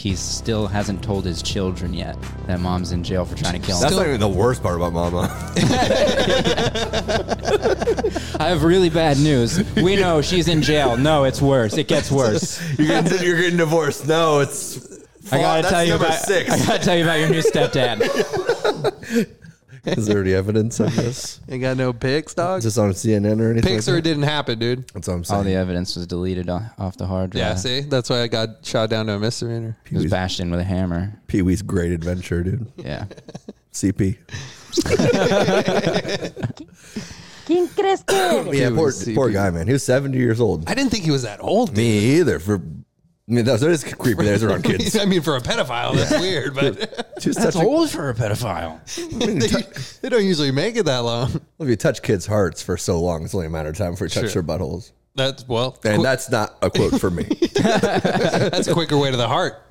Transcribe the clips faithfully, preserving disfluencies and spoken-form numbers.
he still hasn't told his children yet that mom's in jail for trying to kill him. That's not even the worst part about Mama. I have really bad news. We know she's in jail. No, it's worse. It gets worse. you're, getting, you're getting divorced. No, it's. I gotta that's tell you number about. six. I gotta tell you about your new stepdad. Is there any evidence of this? You got no pics, dog? Is this on C N N or anything? Pics like or that? it didn't happen, dude. That's what I'm saying. All the evidence was deleted off the hard drive. Yeah, see? That's why I got shot down to a misdemeanor. He was bashed in with a hammer. Pee Wee's Great Adventure, dude. Yeah. C P. ¿Quién crees que eres? Yeah, poor, C P. poor guy, man. He was seventy years old. I didn't think he was that old. Me either. For I mean, that's, that is creepy. Those are on kids. I mean, for a pedophile, that's weird, but Just That's touching- old for a pedophile. they, they don't usually make it that long. If you touch kids' hearts for so long, it's only a matter of time before you touch Sure. their buttholes. That's, well, And qu- that's not a quote for me. that's a quicker way to the heart.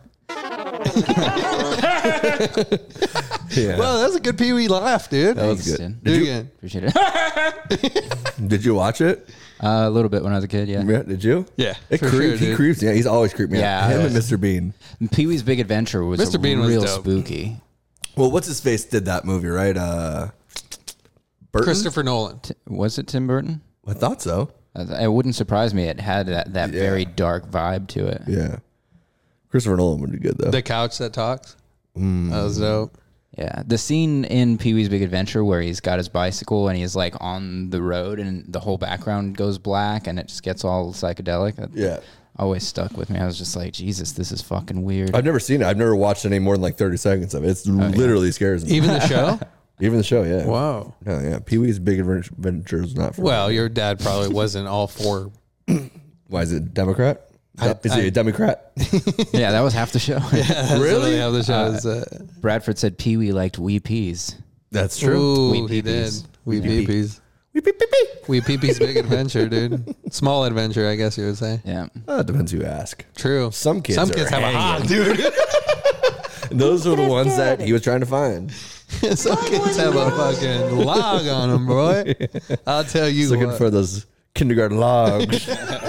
Yeah. Well, that's a good Pee Wee laugh, dude. That was Thanks, good. dude. Do it Did you, again. Appreciate it. did you watch it? Uh, a little bit when I was a kid, yeah. Yeah, did you? Yeah, It for creeps. sure, he dude. creeps. Yeah, he's always creeped me Yeah, out. Him I and Mister Bean. Pee Wee's Big Adventure was Mister a Bean was real dope. spooky. Well, what's his face did that movie, right? Uh, Burton? Christopher Nolan. T- was it Tim Burton? I thought so. Uh, It wouldn't surprise me. It had that, that Yeah. very dark vibe to it. Yeah. Christopher Nolan would be good, though. The couch that talks. Mm. That was dope. Yeah, the scene in Pee Wee's Big Adventure where he's got his bicycle and he's like on the road and the whole background goes black and it just gets all psychedelic. That Yeah. always stuck with me. I was just like, Jesus, this is fucking weird. I've never seen it. I've never watched any more than like thirty seconds of it. It's literally scares me. Even the show? Even the show, yeah. Whoa. Yeah, yeah. Pee Wee's Big Adventure is not for Well, me. your dad probably wasn't all for. Why is it Democrat? I- is I- he a Democrat? Yeah, that was half the show. That's Really? How the show is. Uh, Bradford said Pee Wee liked wee peas. That's true. Ooh, Wee he did. peepees. Wee Wee peepees. Wee pee pee pee. Wee peepees Big Adventure, dude. Small adventure, I guess you would say. Yeah. Uh, depends who you ask. True. Some kids Some are kids have a hog, hanging. dude. And those are the ones that he was trying to find. Some kids have a fucking log on them, boy. I'll tell you He's looking what. for those kindergarten logs.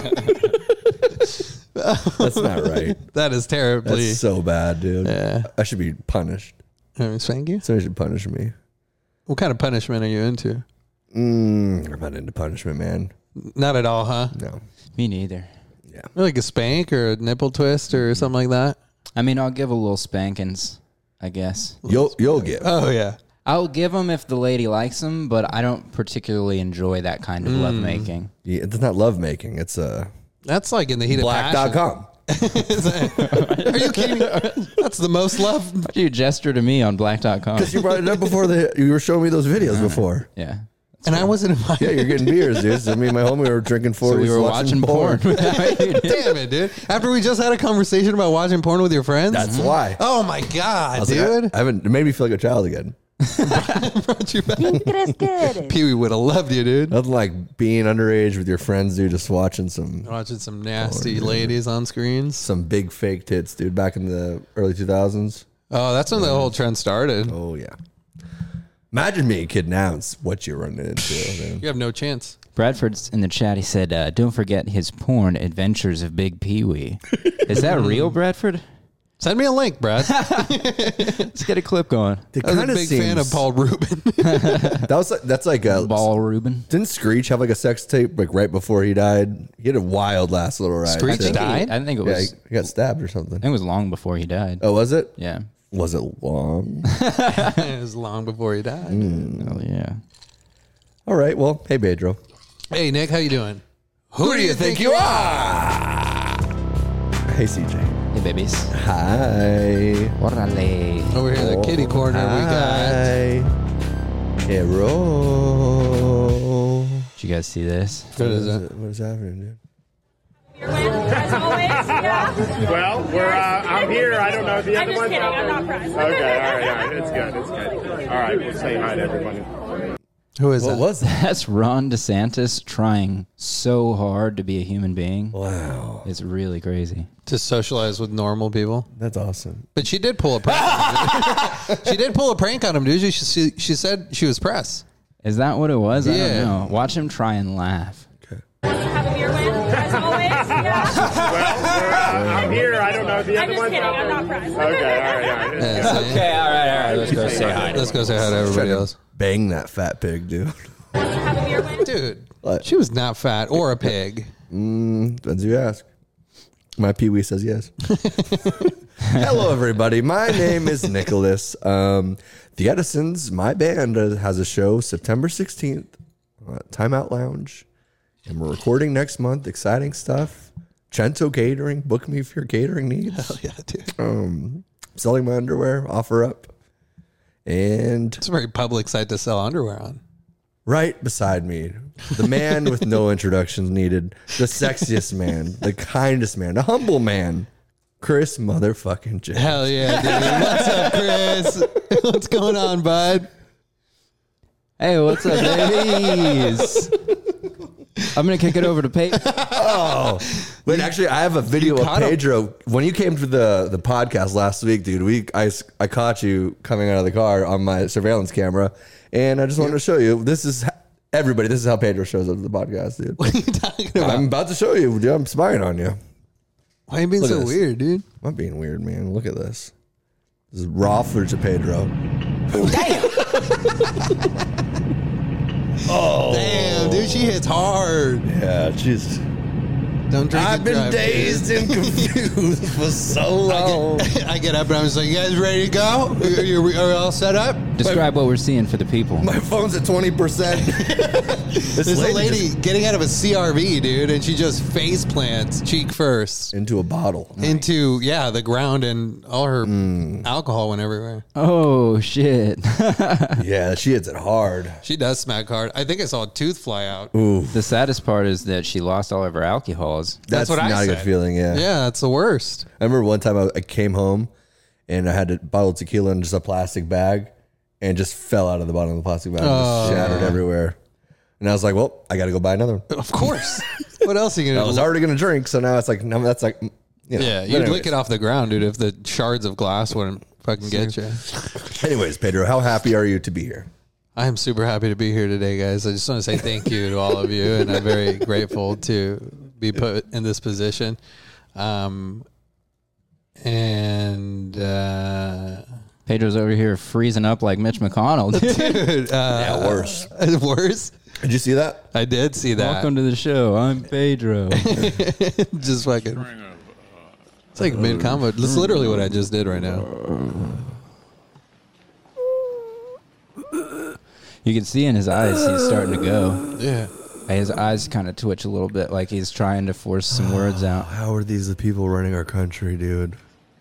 That's not right. That is terribly. That's so bad, dude. Yeah. I should be punished. I mean, thank you. Somebody should punish me. What kind of punishment are you into? Mm, I'm not into punishment, man. Not at all, huh? No. Me neither. Yeah. Like a spank or a nipple twist or something like that? I mean, I'll give a little spankings, I guess. You'll you'll give. Oh, yeah. I'll give them if the lady likes them, but I don't particularly enjoy that kind of lovemaking. Yeah, it's not love making. It's uh, That's like in the heat of black dot passion. com. Are you kidding? That's the most love. Why do you gesture to me on black dot com? Because you brought it up before the you were showing me those videos before. Yeah. And I wasn't invited. Yeah, you're getting beers, dude. So me and my homie were drinking So forties, we were watching, porn. Damn it, dude. After we just had a conversation about watching porn with your friends? That's why. Oh, my I God, was like, dude. I, I haven't. It made me feel like a child again. Brought you back. ¿Quién crees que eres? Pee Wee would have loved you, dude. Nothing like being underage with your friends, dude. Just watching some Watching some nasty ladies on screens. some big fake tits, dude. Back in the early two thousands. Oh, that's when the whole trend started. Oh yeah. Imagine being a kid now and what you're running into. Man. You have no chance. Bradford's in the chat. He said, uh, don't forget his porn Adventures of Big Pee Wee. Is that real, Bradford? Send me a link, Brad. Let's get a clip going. It I was a kinda big fan of seems- Paul Rubin. That was like, that's like a Ball Reuben. Didn't Screech have like a sex tape like right before he died? He had a wild last little ride. Screech I think, he, died? I think it Yeah, was. he, he got stabbed or something. I think it was long before he died. Oh, was it? Yeah. Was it long? It was long before he died. Mm. Oh yeah. All right. Well, hey, Pedro. Hey, Nick, how you doing? Who do you think you are? Hey, C J. Hey babies. Hi. Orale. Over here in the kitty corner, we got. Hi. Hero. Did you guys see this? What is it? What is happening, dude? As always, yeah. Well, we're uh, I'm here. I don't know if the I'm other just one's kidding. out I'm there. not pressed. Okay, all right, all right. It's good. It's good. All right, we'll say hi to everybody. Who is What that? was that? That's Ron DeSantis trying so hard to be a human being. Wow. It's really crazy. To socialize with normal people. That's awesome. But she did pull a prank on him. She did pull a prank on him, dude. She, she, she said she was press. Is that what it was? I Yeah. don't know. Watch him try and laugh. Have a beer with. As always, yeah. Well, we're, uh, I'm here. I don't know the I'm other just ones kidding. out I'm there. not friends. Okay, all right, all right. Yeah, see? Okay, all right, all right. Let's go say hi. Let's go say hi to everybody else. Bang that fat pig, dude. Have a beer with? Dude, What? she was not fat or a pig. Mm, depends who you ask. My Pee-wee says yes. Hello, everybody. My name is Nicholas. Um, the Edisons, my band, uh, has a show September sixteenth at Time Out Lounge. And we're recording next month. Exciting stuff. Cento Catering. Book me for your catering needs. Hell yeah, dude. Um, selling my underwear. Offer up. And It's a very public site to sell underwear on. right beside me, the man with no introductions needed, the sexiest man, the kindest man, the humble man, Chris motherfucking James. Hell yeah, dude. What's up, Chris? What's going on, bud? Hey, what's up, ladies? I'm gonna kick it over to Peyton. Oh, wait, actually, I have a video of caught him. Pedro. When you came to the, the podcast last week, dude, we I, I caught you coming out of the car on my surveillance camera, and I just wanted to show you. This is everybody. This is how Pedro shows up to the podcast, dude. What are you talking about? I'm about to show you. Dude, I'm spying on you. Why are you being Look at so this. weird, dude? I'm not being weird, man. Look at this. This is raw footage of Pedro. Oh, Damn, dude, she hits hard. yeah, she's. Don't drink I've and been drive, dazed dude. and confused for so long. I get, I get up and I'm just like, you guys ready to go? Are you, are you all set up? Describe what we're seeing for the people. My phone's at twenty percent. This There's a lady lady just- getting out of a C R V, dude, and she just face plants cheek first into a bottle. into, yeah, the ground, and all her Mm. alcohol went everywhere. Oh shit! Yeah, she hits it hard. She does smack hard. I think I saw a tooth fly out. Ooh, The saddest part is that she lost all of her alcohols. that's, what I not a good said. feeling. Yeah. Yeah, that's the worst. I remember one time I, I came home and I had a bottle of tequila in just a plastic bag and just fell out of the bottom of the plastic bag, Oh. just shattered everywhere. And I was like, well, I got to go buy another one. Of course. What else are you I gonna was do? already going to drink, so now it's like, no, that's like, you know. Yeah, But you'd anyways. lick it off the ground, dude, if the shards of glass wouldn't fucking get you. Anyways, Pedro, how happy are you to be here? I am super happy to be here today, guys. I just want to say thank you to all of you, and I'm very grateful to be put in this position. Um, and uh, Pedro's over here freezing up like Mitch McConnell. dude, uh, Yeah, worse. worse. Did you see that? I did see that. Welcome to the show. I'm Pedro. Just fucking. It's like mid combo. That's literally what I just did right now. You can see in his eyes he's starting to go. Yeah. His eyes kind of twitch a little bit, like he's trying to force some words out. How are these the people running our country, dude?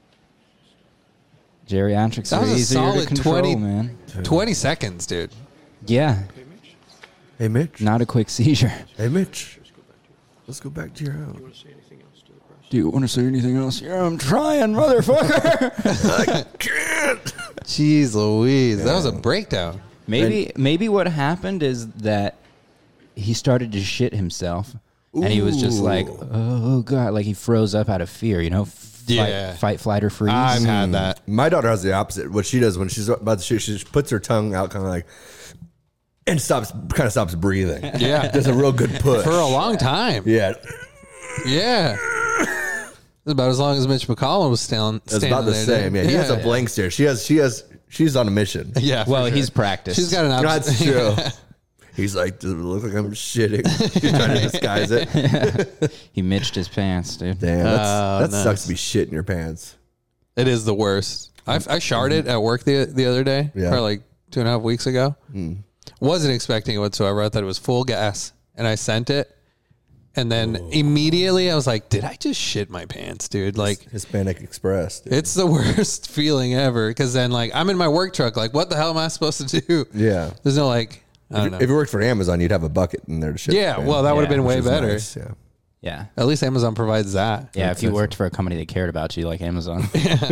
Geriatrics That are was a easier to solid control, twenty man. twenty seconds, dude. Yeah, Hey, Mitch. not a quick seizure. Hey, Mitch. Let's go back to your house. Do you want to say anything else? Yeah, I'm trying, motherfucker. Jeez Louise. That was a breakdown. maybe, maybe what happened is that he started to shit himself, and he was just like, "Oh god!" Like he froze up out of fear. You know, fight, Yeah. fight, flight, or freeze. I've had that. My daughter has the opposite. What she does when she's about to shoot, she just puts her tongue out, kind of like, and stops, kind of stops breathing. Yeah. Does a real good push For a long time. Yeah, Yeah. It's about as long as Mitch McCollum was still it's standing about the there, same. dude. Yeah, he has a blank stare. She has, she has, she's on a mission. Yeah. for well, sure. he's practiced. She's got an That's opposite. true. He's like, does it look like I'm shitting? He's trying to disguise it. He mitched his pants, dude. Damn, that's, Oh, that nice. sucks to be shit in your pants. It is the worst. I, I sharted at work the the other day, Yeah. probably like two and a half weeks ago. Wasn't expecting it whatsoever. I thought it was full gas, and I sent it. And then immediately I was like, did I just shit my pants, dude? Like, Hispanic Express. dude. it's the worst feeling ever. Because then, like, I'm in my work truck. Like, what the hell am I supposed to do? Yeah. There's no, like, I don't know. If you worked for Amazon, you'd have a bucket in there to shit. Yeah, your well, that would have Yeah, been way pants, which is better. nice, Yeah. Yeah, At least Amazon provides that. yeah. If you worked for a company that cared about you, like Amazon,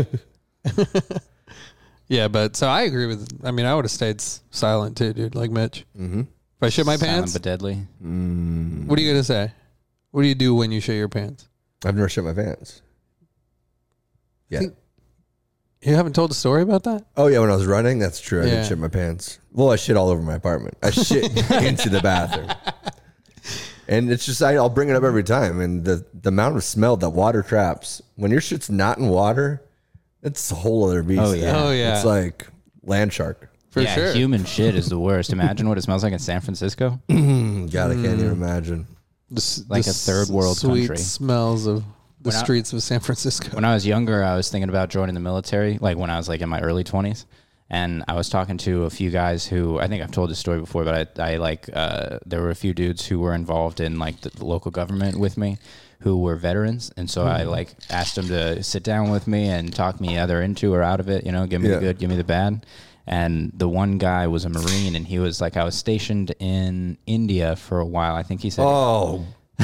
Yeah, but so I agree with. I mean, I would have stayed s- silent too, dude. Like Mitch. Mm-hmm. If I shit my silent pants, but deadly. what are you gonna say? What do you do when you shit your pants? I've never shit my pants. Yeah. think- You haven't told a story about that? Oh yeah, when I was running, that's true. I Yeah. did shit my pants. Well, I shit all over my apartment. I shit into the bathroom. And it's just, I, I'll bring it up every time. And the, the amount of smell that water traps, when your shit's not in water, it's a whole other beast. Oh, yeah. Oh, yeah. It's like land shark. For yeah, sure. human shit is the worst. Imagine what it smells like in San Francisco. God, I can't even imagine. The s- Like the a third world sweet country. smells of the When I- streets of San Francisco. When I was younger, I was thinking about joining the military, like when I was like in my early twenties. And I was talking to a few guys who, I think I've told this story before, but I, I like, uh, there were a few dudes who were involved in like the, the local government with me who were veterans. And so I like asked them to sit down with me and talk me either into or out of it, you know, give me Yeah. the good, give me the bad. And the one guy was a Marine, and he was like, I was stationed in India for a while. I think he said, Oh,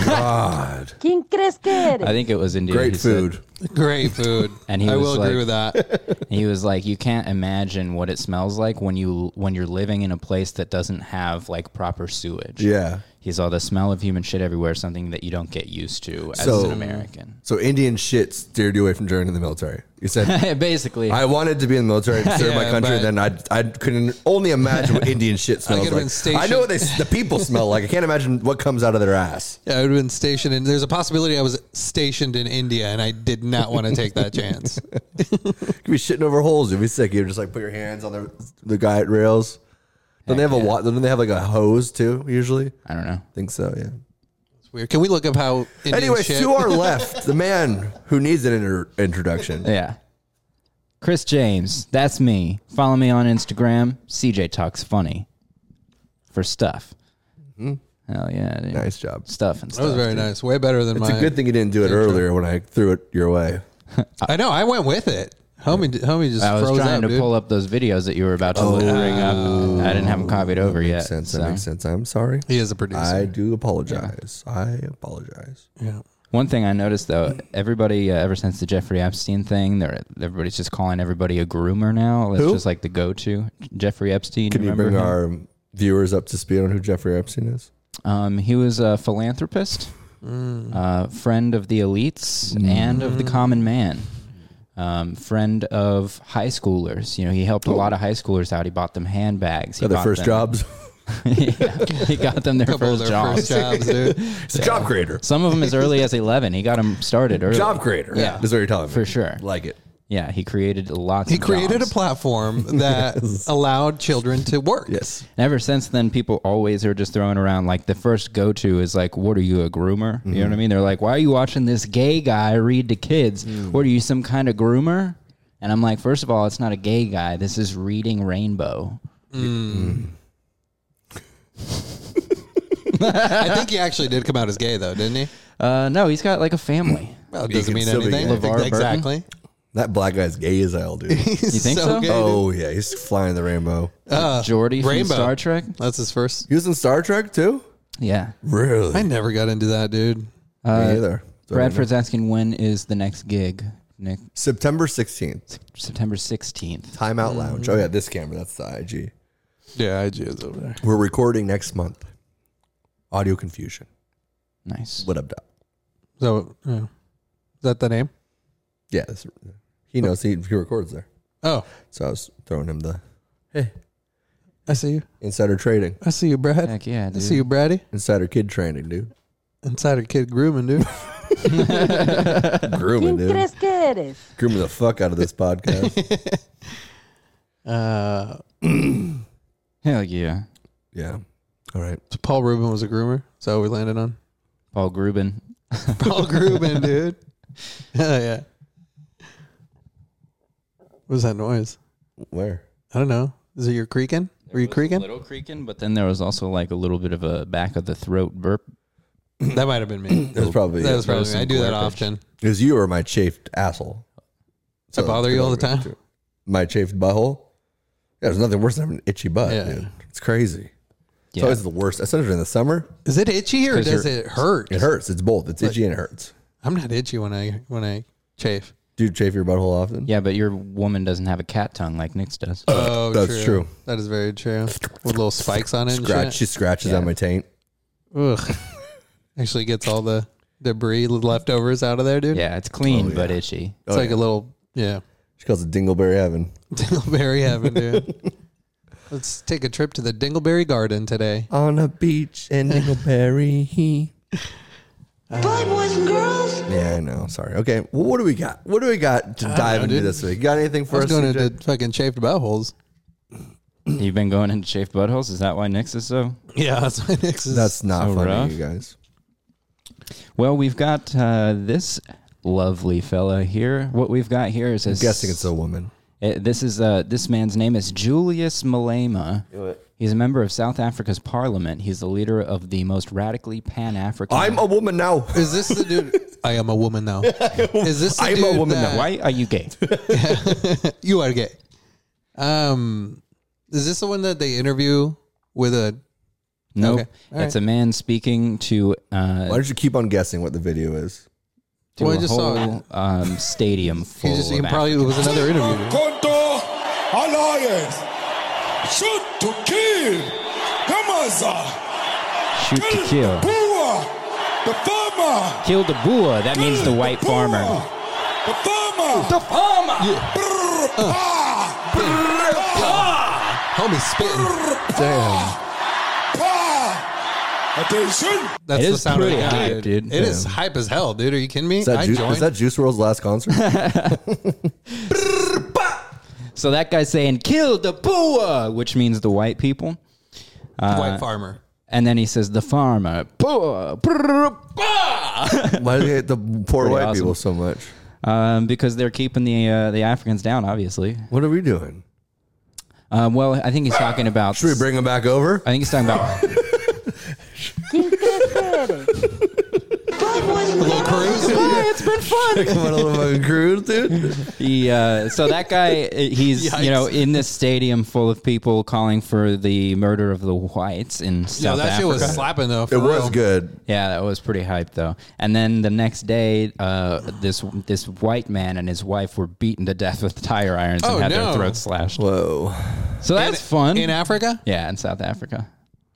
God. ¿Quién crees que eres? I think it was India. Great he said. food. Great food. And he I was will agree like- with that. He was like, you can't imagine what it smells like when you when you're living in a place that doesn't have like proper sewage. Yeah. He's all the smell of human shit everywhere, something that you don't get used to as So- an American. So Indian shit steered you away from joining the military. You said, Basically, I wanted to be in the military to serve my Yeah, country. but- Then I I couldn't only imagine what Indian shit smells could've been like. stationed- I know what they, the people smell like. I can't imagine what comes out of their ass. Yeah, I would have been stationed in. There's a possibility I was stationed in India, and I did not want to take that chance. You could be shitting over holes. You'd be sick. You just like put your hands on the the guide rails. Don't they have a wa- Don't they have like a hose too? Usually, I don't know. I think so. Yeah. It's weird. Can we look up how? Indian Anyways, shit- to our left, the man who needs an inter- introduction. Yeah. Chris James, that's me. Follow me on Instagram, C J Talks Funny, for stuff. Hell yeah, dude. Nice job. Stuff and That stuff. was very dude. nice. Way better than It's my. a good thing you didn't do it earlier when I threw it your way. I know. I went with it. Homie, homie just I was froze trying up, to dude. pull up those videos that you were about to bring up. I didn't have them copied over That yet. makes sense. That so. makes sense. I'm sorry. He is a producer. I do apologize. I apologize. yeah. One thing I noticed though, everybody uh, ever since the Jeffrey Epstein thing, they're everybody's just calling everybody a groomer now. It's Who? just like the go-to. Jeffrey Epstein. Can you remember bring him? our viewers up to speed on who Jeffrey Epstein is? Um, he was a philanthropist, uh, friend of the elites and of the common man. Um, friend of high schoolers. You know, he helped a lot of high schoolers out. He bought them handbags. He Got their bought first them- jobs. Yeah, he got them their Couple of first their jobs. first jobs, dude. He's a job creator. Some of them as early as eleven. He got them started early. Job creator. Yeah. That's what you're telling me. For sure. Like it. Yeah, he created lots He of created jobs. a platform that allowed children to work. Yes. And ever since then, people always are just throwing around like the first go to is like, what are you, a groomer? You know what I mean? They're like, why are you watching this gay guy read to kids? What are you, some kind of groomer? And I'm like, first of all, it's not a gay guy. This is reading Rainbow. I think he actually did come out as gay, though, didn't he? Uh, no, he's got like a family. Well, it He doesn't can mean still be anything. gay. LeVar Burton? Exactly. That black guy's gay as hell, dude. He's You think so? gay, dude. Oh, yeah. He's flying the rainbow. Uh, Jordy from Rainbow. Star Trek. That's his first. He was in Star Trek, too? Yeah. Really? I never got into that, dude. Me either. So Bradford's asking when is the next gig? Nick, September sixteenth. September sixteenth. Timeout Lounge. Oh, yeah. This camera. That's the I G. Yeah, I G is over there. We're recording next month. Audio Confusion. Nice. What up, Doc? So, yeah. Is that the name? Yeah. That's, he knows. He, he records there. Oh, So I was throwing him the, hey, I see you. insider trading. I see you, Brad. Heck yeah, I dude. see you, Braddy. Insider kid training, dude. Insider kid grooming, dude. Grooming, ¿Quién dude. crees que eres? Grooming the fuck out of this podcast. uh, Hell yeah. Yeah. All right. so Paul Rubin was a groomer. Is that what we landed on? Paul Grubin. Paul Grubin, dude. Hell yeah. What was that noise? Where? I don't know. Is it your creaking? Were you A creaking? little creaking, but then there was also like a little bit of a back of the throat burp. That might have been me. That's probably That it. was probably There was me. I some do that garbage. often. It was you or my chafed asshole. I bother you all the time? Too. My chafed butthole? Yeah, there's nothing worse than an itchy butt, Yeah. dude. It's crazy. It's Yeah. always the worst. Especially in the summer. Is it itchy or 'Cause does you're- it hurt? It hurts. It's both. It's itchy and it hurts. I'm not itchy when I when I chafe. Do you chafe your butthole often? Yeah, but your woman doesn't have a cat tongue like Nick's does. Oh, That's true. That is very true. With little spikes on it. And Scratch. shit. She scratches Yeah. on my taint. Ugh. Actually gets all the debris leftovers out of there, dude. Yeah, it's clean Oh, yeah. but itchy. It's Oh, like yeah. a little, yeah. She calls it Dingleberry Heaven. Dingleberry heaven, dude. Let's take a trip to the Dingleberry Garden today. On a beach in Dingleberry. Bye, boys and girls. Yeah, I know. Sorry. Okay. Well, what do we got? What do we got to dive know, into dude. this week? Got anything for I was us? going C J? into fucking shaved buttholes. You've been going into chafed buttholes? Is that why Nick's is so? Yeah, that's my next. Is, That's not so funny, rough. you guys. Well, we've got uh, this lovely fella here. What we've got here is I'm his, guessing it's a woman. Uh, this is uh, this man's name is Julius Malema. He's a member of South Africa's parliament. He's the leader of the most radically Pan-African. I'm a woman now. is this the dude? I am a woman now. Is this the I'm a dude woman that- now. Why are you gay? You are gay. Um, is this the one that they interview with a? No, Okay. All it's a man speaking to uh, Why don't you keep on guessing what the video is? to Well, I a just saw whole um, stadium full He just he of probably it was another interview. dude. Konto Alliance. Shoot to kill. Kamaza. shoot to kill. Bua. The farmer. Kill the boer. That means the white farmer. The farmer. The farmer. Brr, pa. Brr, pa. Homie spitting. Damn. Pa. Attention. That's It the is sound of pretty the guy, hype, dude. It is hype as hell, dude. Are you kidding me? Is that, I Ju- joined. is that Juice world's last concert? So that guy's saying "kill the boer," which means the white people. Uh, white farmer. And then he says the farmer. Boer. Brr, bah! Why do they hate the poor Pretty white awesome. people so much? um, because they're keeping the uh, the Africans down, obviously. What are we doing? Um, well, I think he's talking about. Should we bring them back over? I think he's talking about. ¿Quién crees que eres? Bye, boys and A little girls. cruise. it's been fun. Come on, a little fucking cruise, dude. He uh, so that guy, he's Yikes. you know in this stadium full of people calling for the murder of the whites in Yo, South that shit Africa. was slapping though. For It was real. good. Yeah, that was pretty hype though. And then the next day, uh, this this white man and his wife were beaten to death with tire irons Oh, and had no. their throats slashed. Whoa. So that's in, fun. in Africa. yeah, in South Africa,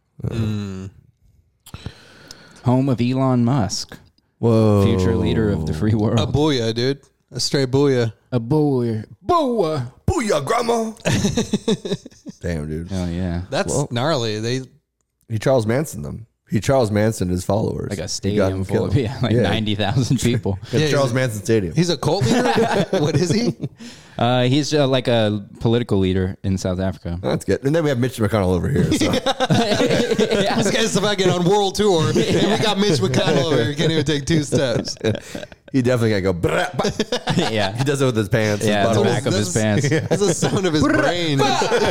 home of Elon Musk, Whoa. future leader of the free world. A booyah, dude. A straight booyah. A boy, boy. Booyah, grandma. Damn, dude. Oh yeah, That's Well- gnarly. They He Charles Manson them. He Charles Manson his followers. like a He got stadium them full of killed. yeah, like Yeah. ninety thousand people. At Yeah, Charles he's a- Manson Stadium. he's a cult leader. What is he? Uh, he's uh, like a political leader in South Africa. That's good. And then we have Mitch McConnell over here. So. This guy's fucking on world tour, and we got Mitch McConnell over here. Can't even take two steps. He definitely can't go. "Brah, bah." He yeah, does it with his pants. his yeah, the buttholes. back of his pants. That's the sound of his brain.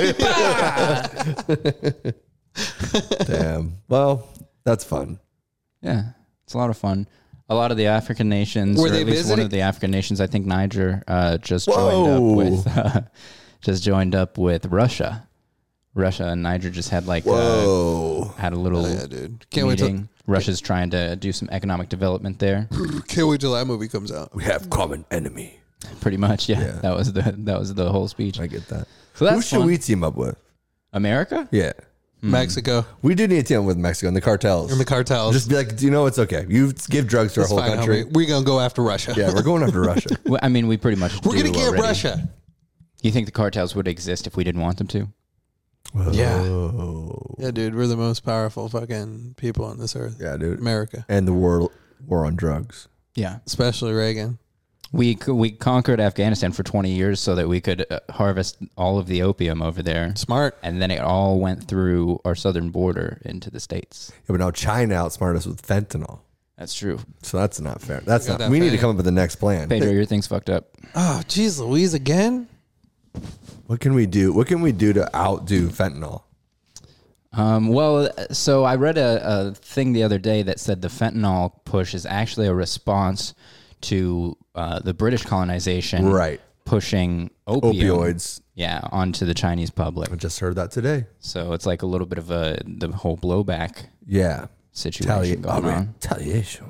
Damn. Well, that's fun. Yeah, it's a lot of fun. A lot of the African nations, Were or they at least one visiting? of the African nations, I think Niger, uh, just Whoa. joined up with, uh, just joined up with Russia. Russia and Niger just had like uh, Whoa. had a little yeah, dude. Can't wait meeting. Russia's trying to do some economic development there. Can't wait till that movie comes out. We have common enemy. Pretty much, yeah. Yeah. That was the that was the whole speech. I get that. So that's Who should fun. we team up with? America? Yeah. Mexico We do need to team up with Mexico and the cartels. and the cartels. Just be like, you know, it's okay. You give drugs to It's our whole fine, country. homie. We're gonna go after Russia. Yeah, we're going after Russia. Well, I mean, we pretty much We're do gonna get already. Russia. You think the cartels would exist if we didn't want them to? Yeah. Oh. Yeah, dude. We're the most powerful fucking people on this earth. Yeah, dude. America, And the war war on drugs. Yeah. especially Reagan. We c- we conquered Afghanistan for twenty years so that we could uh, harvest all of the opium over there. Smart. And then it all went through our southern border into the States. Yeah, but now China outsmarted us with fentanyl. That's true. So that's not fair. That's got not. that We need to fentanyl. come up with the next plan. Pedro, your thing's fucked up. Oh, geez, Louise again. What can we do? What can we do to outdo fentanyl? Um, well, so I read a, a thing the other day that said the fentanyl push is actually a response to uh, the British colonization, Right. pushing opium, Opioids. yeah, onto the Chinese public. I just heard that today. So it's like a little bit of a the whole blowback Yeah. situation Retali- going oh, on. Retaliation.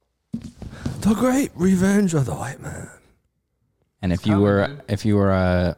The great revenge of the white man. And if you were, if you were, uh,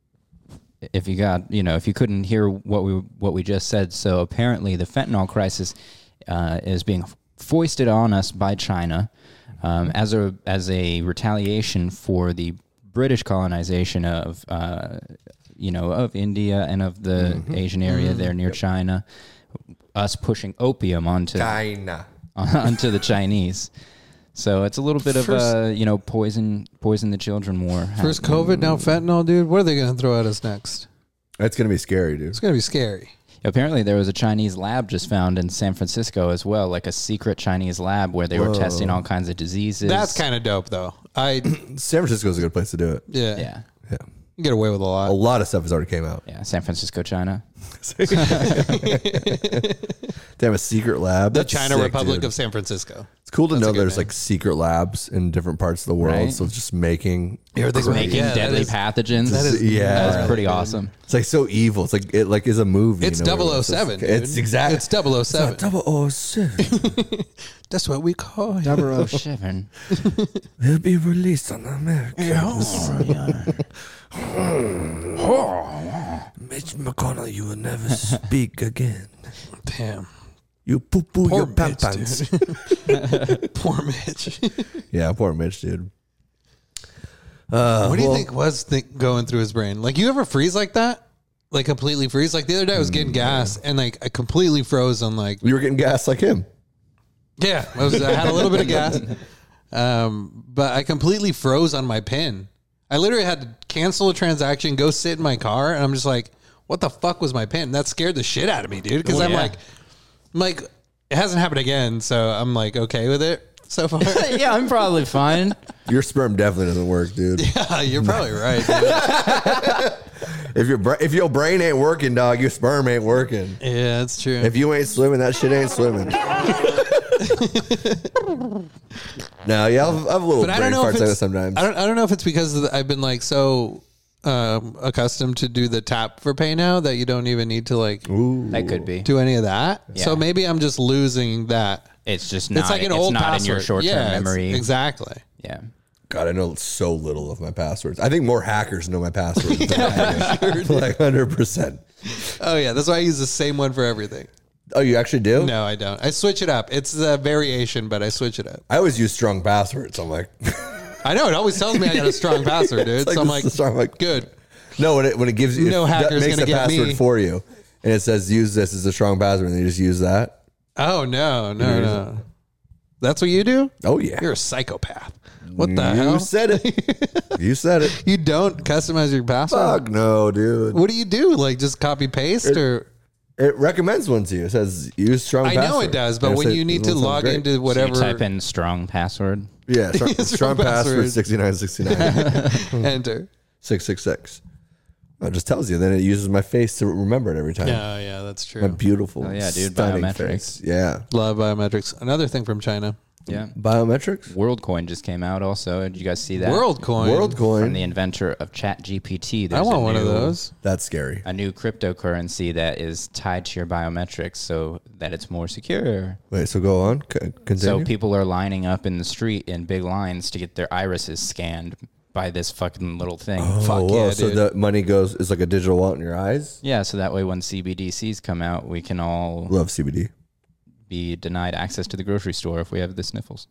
if you got, you know, if you couldn't hear what we what we just said, so apparently the fentanyl crisis uh, is being foisted on us by China um, as a as a retaliation for the British colonization of, uh, you know, of India and of the Asian area there near China. Us pushing opium onto China. onto the Chinese. So it's a little bit of a, you know, poison poison the children war. First COVID, now fentanyl, dude. What are they going to throw at us next? That's going to be scary, dude. It's going to be scary. Apparently there was a Chinese lab just found in San Francisco as well, like a secret Chinese lab where they Whoa. were testing all kinds of diseases. That's kind of dope, though. I San Francisco's a good place to do it. yeah, Yeah. Yeah. you get away with a A lot. lot of stuff has already came out. Yeah, San Francisco, China. They have a secret lab. The That's China sick, Republic dude. of San Francisco. It's cool to That's a know good there's name. like secret labs in different parts of the world. Right. So it's just making Everything's Making Yeah, that deadly is- pathogens. That is- yeah. That's pretty awesome. It's like so evil. It's like it like is a movie. It's in a way. double oh seven. It's, it's dude. exactly. It's double oh seven. double oh seven. That's what we call it. Double oh seven. It'll be released on America. Mitch McConnell, you will never speak again. Damn. You poo poo Poor your Mitch, pants. Poor Mitch. Yeah, poor Mitch, dude. Uh, What do you well, think was think going through his brain? Like, you ever freeze like that? Like, completely freeze? Like, the other day I was getting gas and, like, I completely froze on, like, You were getting gas like him. yeah, I, was, I had a little bit of gas. Um, but I completely froze on my pin. I literally had to cancel a transaction, go sit in my car, and I'm just like, what the fuck was my pin? That scared the shit out of me, dude. Because Well, I'm yeah. like, I'm like, it hasn't happened again, so I'm like okay with it so far. Yeah, I'm probably fine. Your sperm definitely doesn't work, dude. Yeah, you're probably right, dude. If your bra- if your brain ain't working, dog, your sperm ain't working. Yeah, that's true. If you ain't swimming, that shit ain't swimming. No, yeah, I've, I've a little but I brain don't know farts if like that it's, sometimes. I don't, I don't know if it's because of the, I've been like so um, accustomed to do the tap for pay now that you don't even need to like Ooh. That could be. do any of that. So Yeah. maybe I'm just losing that. It's just not. it's like an it's old not password. in your short-term yeah, it's- memory. Exactly. Yeah. God, I know so little of my passwords. I think more hackers know my passwords than I do. Like one hundred percent. Oh yeah, that's why I use the same one for everything. Oh, you actually do? No, I don't. I switch it up. It's a variation, but I switch it up. I always use strong passwords. I'm like, I know it always tells me I got a strong password, dude. like, so I'm this like, is strong, I'm like, good. no, when it when it gives you, No it hacker's makes gonna the get password me. for you, and it says use this as a strong password, and you just use that. Oh no, no, no. That's what you do? Oh yeah, You're a psychopath. What the you hell? said it. You said it. You don't customize your password? Fuck no, dude. What do you do? Like just copy paste or? It recommends one to you. It says use strong I password. know it does, but And when it's you like, need well, to sounds log great. into So you whatever type in strong password. Yeah, strong, Strong strong password password. sixty-nine sixty-nine enter. six six six. It just tells you. Then it uses my face to remember it every time. Yeah, yeah, that's My true. beautiful, Oh, yeah, dude, stunning biometrics. face. Yeah, Love biometrics. Another thing from China. Yeah. biometrics. WorldCoin just came out also. Did you guys see that? WorldCoin. WorldCoin. From the inventor of ChatGPT. I There's want a one of new- those. That's scary. A new cryptocurrency that is tied to your biometrics so that it's more secure. Wait, so go on. C- continue. So people are lining up in the street in big lines to get their irises scanned by this fucking little thing. oh, Fuck whoa, yeah, so dude. the money goes is like a digital wallet in your eyes. Yeah, so that way when C B D Cs come out, we can all Love C B D. be denied access to the grocery store if we have the sniffles.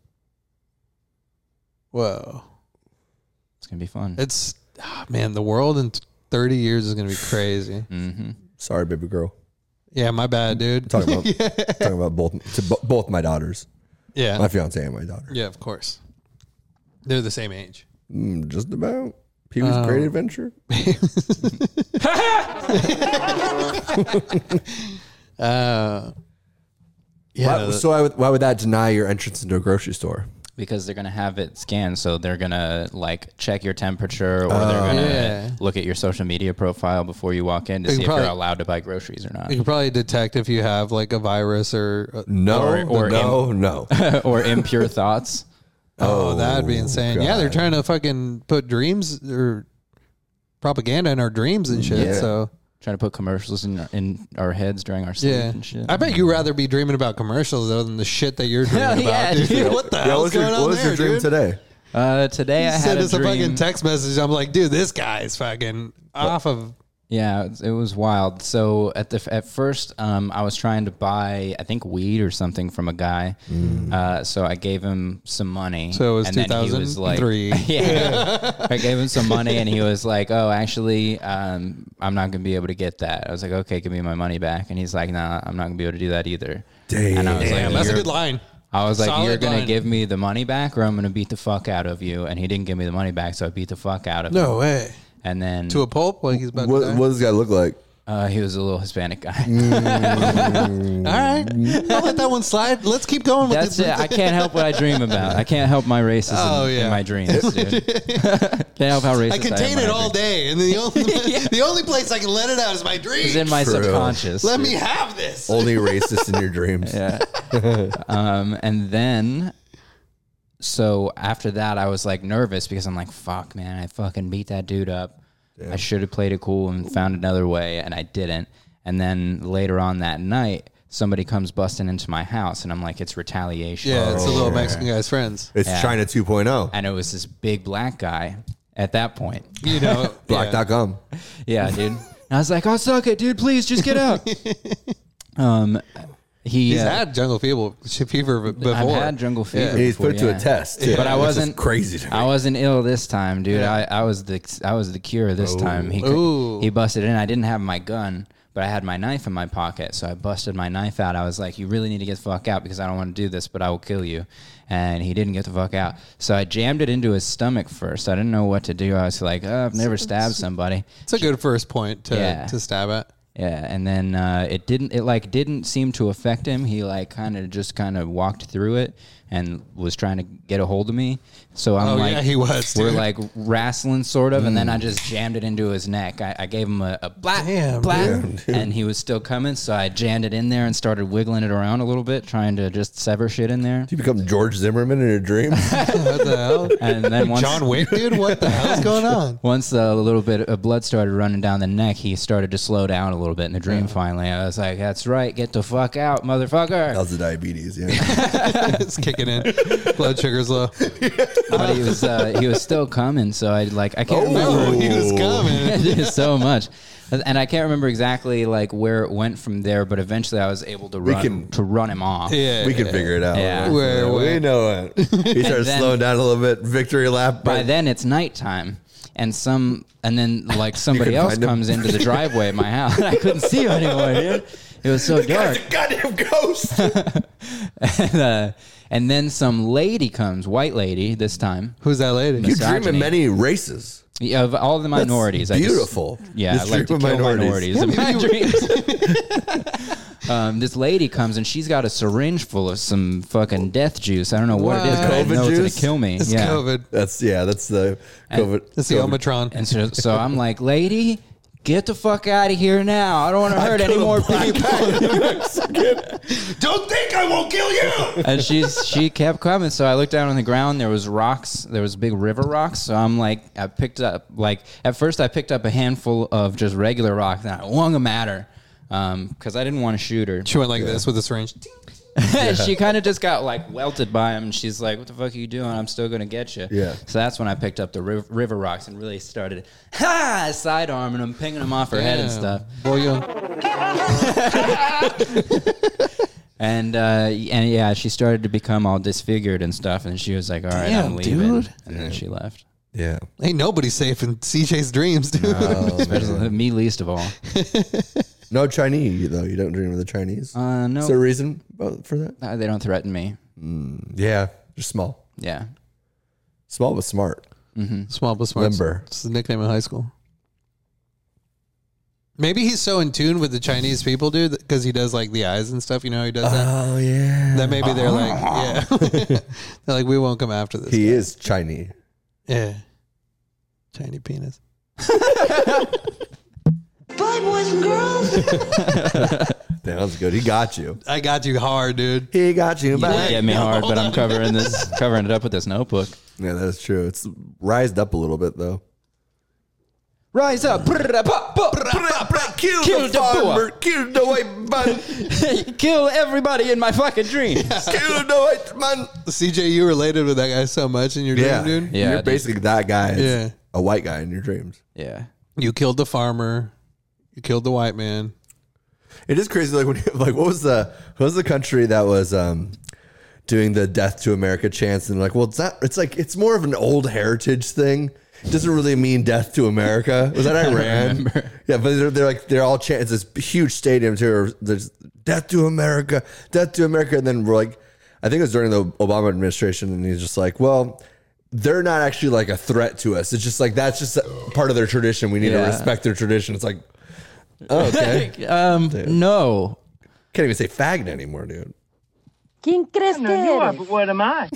Whoa. It's going to be fun. It's, ah, man, the world in thirty years is going to be crazy. Mm-hmm. Sorry, baby girl. Yeah, my bad, dude. Talking about talking about both to bo- both my daughters, Yeah. my fiance and my daughter. Yeah, of course. They're the same age. Mm, just about. Pee Wee's Oh. Great Adventure. Uh, yeah. why, no, so why would, why would that deny your entrance into a grocery store? Because they're going to have it scanned. So they're going to like check your temperature or they're going to Yeah. look at your social media profile before you walk in to They see if probably- you're allowed to buy groceries or not. you can probably detect if you have like a virus or. uh, No, Or- or no, no. Or impure thoughts. Oh, that'd be insane. Yeah, they're God. trying to fucking put dreams or propaganda in our dreams and shit. Yeah. So Trying to put commercials in our, in our heads during our sleep yeah, and shit. I bet you'd rather be dreaming about commercials though than the shit that you're dreaming Hell about. yeah, dude. dude. What the Yeah, hell's what's your, going on what was there, your dream dude? today? Uh, today I had Send a us a fucking dream. text message. I'm like, dude, this guy's fucking off of. Yeah, it, it was wild. So at the at first, um, I was trying to buy, I think, weed or something from a guy. Uh, so I gave him some money. So it was and then he was like, two thousand three. yeah, I gave him some money, and he was like, "Oh, actually, um, I'm not gonna be able to get that." I was like, "Okay, give me my money back," and he's like, "Nah, I'm not gonna be able to do that either." Damn. And I was Damn, like, that's a "You're-" good line. I was like, Solid you're going to line. give me the money back or I'm going to beat the fuck out of you. And he didn't give me the money back, so I beat the fuck out of him. No way. And then To a pulp? Like he's about What, to die? what does this guy look like? uh, he was a little Hispanic guy. All right. I'll let that one slide. Let's keep going with That's this. it. I can't help what I dream about. I can't help my racism Oh, yeah. in my dreams, dude. Can't help how racist I I contain am it when I all dream. day, and then the only the only place I can let it out is my dreams. It's in my True. subconscious. Let dude. me have this. Only racist in your dreams. Yeah. um, and then, so after that, I was like nervous because I'm like, fuck, man, I fucking beat that dude up. I should have played it cool and found another way, and I didn't. And then later on that night, somebody comes busting into my house, and I'm like, it's retaliation. Yeah, it's a little yeah. Mexican guy's friends. It's Yeah. China two point oh. And it was this big black guy at that point. You know, Black dot com. Yeah, dude. And I was like, oh, suck it, dude. Please, just get out. um, he, He's uh, had jungle fever, fever before. I've had jungle fever. He's before, put to yeah. a test. too, But I which is wasn't crazy to me. I wasn't ill this time, dude. Yeah. I, I was the I was the cure this time. He Ooh. he busted in. I didn't have my gun, but I had my knife in my pocket. So I busted my knife out. I was like, "You really need to get the fuck out because I don't want to do this, but I will kill you." And he didn't get the fuck out. So I jammed it into his stomach first. I didn't know what to do. I was like, oh, "I've never stabbed somebody." It's a good first point to Yeah. to stab at. Yeah, and then uh, it didn't. It like didn't seem to affect him. He like kind of just kind of walked through it and was trying to get a hold of me. So I'm Oh, like, yeah, he was, We're dude. like wrestling sort of, and then I just jammed it into his neck. I, I gave him a, a black, Damn, black, dude. and he was still coming. So I jammed it in there and started wiggling it around a little bit, trying to just sever shit in there. You become George Zimmerman in your dreams? What the hell? And then once John Wick, dude? What the hell's going on? Once a little bit of blood started running down the neck, he started to slow down a little bit in the dream. Finally, I was like, "That's right, get the fuck out, motherfucker!" That was the diabetes, yeah. It's kicking in. Blood sugar's low. But he was uh, he was still coming, so I like I can't Oh, remember he was coming. so much, and I can't remember exactly like where it went from there. But eventually, I was able to run can- to run him off. Yeah. We can figure it out. Yeah. Where- we where- know it. He started then- slowing down a little bit. Victory lap. By but- then, it's nighttime. And some, and then like somebody couldn't else find him? comes into the driveway of my house. I couldn't see him anymore, dude. It was so dark. Goddamn ghost. and, uh, and then some lady comes, white lady this time. Who's that lady? You dream Misogyny. in many races. Yeah, of all the minorities. I just- beautiful. yeah, I Just like to dream kill of minorities, minorities. in my dreams. um, this lady comes and she's got a syringe full of some fucking death juice. I don't know what it is, but I COVID know it's juice? gonna kill me. It's yeah. COVID. That's, yeah, that's the COVID. It's the COVID. Omicron. And so, so I'm like, lady, get the fuck out of here now. I don't want to hurt any more people. Don't think I won't kill you. And she's she kept coming. So I looked down on the ground. There was rocks. There was big river rocks. So I'm like, I picked up like at first I picked up a handful of just regular rocks, and I swung them at her because I didn't want to shoot her. She went like this with a syringe. She kind of just got like welted by him. And she's like, "What the fuck are you doing? I'm still gonna get you." Yeah. So that's when I picked up the river, river rocks and really started ha sidearming them, pinging them off her head and Damn. stuff. Boy, young. And uh, and yeah, she started to become all disfigured and stuff. And she was like, "All right, Damn, I'm leaving." dude. And then she left. Yeah. Ain't nobody safe in C J's dreams, dude. Especially me least of all. No Chinese, though. You don't dream of the Chinese? Uh, no, Is there a reason about- for that? uh, they don't threaten me. Yeah. They're small. Yeah. Small but smart. Small but smart. Limber. It's the nickname in high school. Maybe he's so in tune with the Chinese people, dude, because he does like the eyes and stuff. You know how he does that? Oh, yeah. That maybe they're like, yeah. They're like, we won't come after this. He guy. is Chinese. Yeah. Chinese penis. Bye, boys and girls. Damn, that's good. He got you. I got you hard, dude. He got you You back. get me no, hard, but hold I'm on. covering this, covering it up with this notebook. Yeah, that's true. It's rised up a little bit, though. Rise up, Kill, Kill the boar. Kill the white man. kill everybody in my fucking dreams. Kill the white man. C J, you related with that guy so much in your Yeah. dream, dude. Yeah, You're dude. basically that guy. It's Yeah. a white guy in your dreams. Yeah. You killed the farmer. You killed the white man. It is crazy. Like when, you, like what was the what was the country that was um, doing the "Death to America" chants? And like, well, it's not. It's like it's more of an old heritage thing. It doesn't really mean "Death to America." Was that Iran? remember. Yeah, but they're, they're like they're all chanting. It's this huge stadium too. There's "Death to America," "Death to America," and then we're like, I think it was during the Obama administration, and he's just like, well, they're not actually like a threat to us. It's just like, that's just part of their tradition. We need Yeah. to respect their tradition. It's like, oh, okay. um, no. Can't even say faggot anymore, dude. ¿Quién crees que eres? but what am I?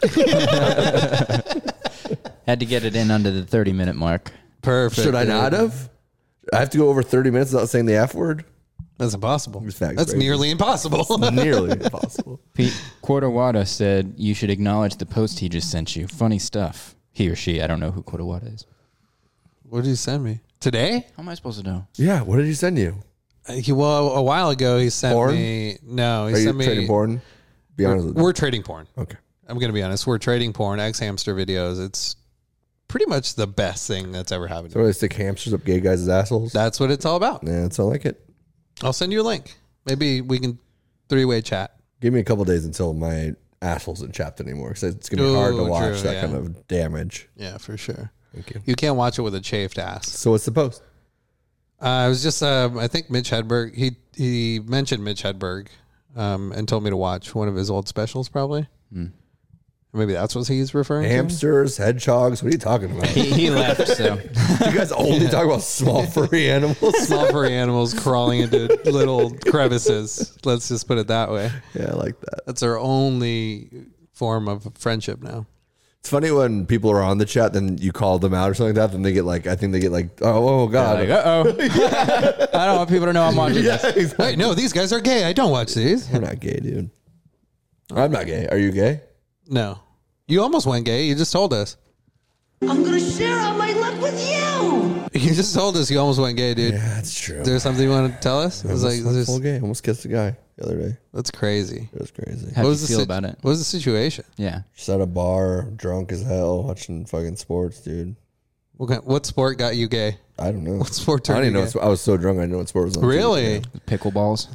Had to get it in under the thirty minute mark. Perfect. Should I dude. not have? I have to go over thirty minutes without saying the F word? That's impossible. It's facts, That's right? nearly impossible. Nearly impossible. Pete Quarterwada said you should acknowledge the post he just sent you. Funny stuff. He or she. I don't know who Quarterwada is. What did you send me today? How am I supposed to know? Yeah, what did he send you? Uh, He, well, a while ago he sent Porn? me. No, he Are you sent me. trading porn? Be honest We're, with me. we're trading porn. Okay. I'm gonna be honest. We're trading porn. X hamster videos. It's pretty much the best thing that's ever happened. So they stick hamsters up gay guys' assholes? That's what it's all about. Yeah, that's all like it. I'll send you a link. Maybe we can three way chat. Give me a couple days until my asshole's isn't chapped anymore, because it's going to be hard to Ooh, watch true, that yeah. kind of damage. Yeah, for sure. Thank you. You can't watch it with a chafed ass. So what's the post? Uh, it was just, um, I think Mitch Hedberg. He he mentioned Mitch Hedberg, um, and told me to watch one of his old specials. Probably. Maybe that's what he's referring Hamsters, hedgehogs. What are you talking about? He, he left, so You guys only talk about small furry animals? to. Small furry animals crawling into little crevices. Let's just put it that way. Yeah, I like that. That's our only form of friendship now. It's funny when people are on the chat, then you call them out or something like that, then they get like, I think they get like, oh, oh God. like, uh oh. I don't want people to know I'm watching Yeah, this. exactly. Wait, no, these guys are gay. I don't watch these. We're not gay, dude. I'm not gay. Are you gay? No. You almost went gay. You just told us. I'm gonna share all my luck with you. You just told us you almost went gay, dude. Yeah, that's true. Is there something you want to tell us? It was like, Almost this- full gay. Almost kissed a guy the other day. that's crazy. It was crazy. How do What you was the feel sit- about it? What was the situation? Yeah. Just at a bar, drunk as hell, watching fucking sports, dude. What, kind, what sport got you gay? I don't know. What sport I turned don't even you know. gay? What, I was so drunk. I didn't know what sport was on. Really? Pickleballs.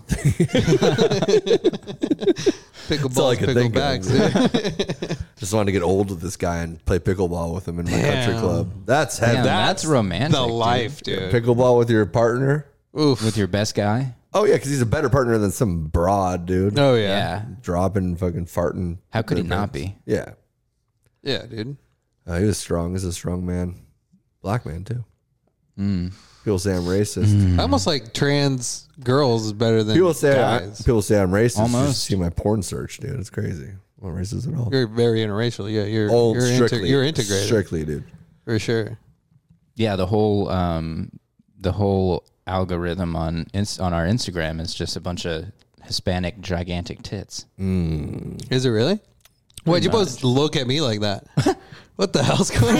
Pickle That's all I balls, could pickle think of, bags. dude. Just wanted to get old with this guy and play pickleball with him in my country Damn. club. That's heavy. Damn, that's romantic. The dude. life, dude. Pickleball with your partner. Oof. With your best guy. Oh yeah, because he's a better partner than some broad dude. Oh, Yeah. yeah. Dropping, fucking farting. How could he their not pants. be? Yeah, Yeah, dude. uh, he was strong. He's a strong man, black man too. Mm. People say I'm racist. I almost like trans girls is better than People say I, guys. people say I'm racist. You Almost. should see my porn search, dude. It's crazy. I'm not racist at all. You're very interracial. Yeah, you're Oh, you're, strictly, integ- you're integrated strictly, dude. for sure. Yeah, the whole um, the whole algorithm on ins- on our Instagram is just a bunch of Hispanic gigantic tits. Is it really? Why'd you both look at me like that? What the hell's going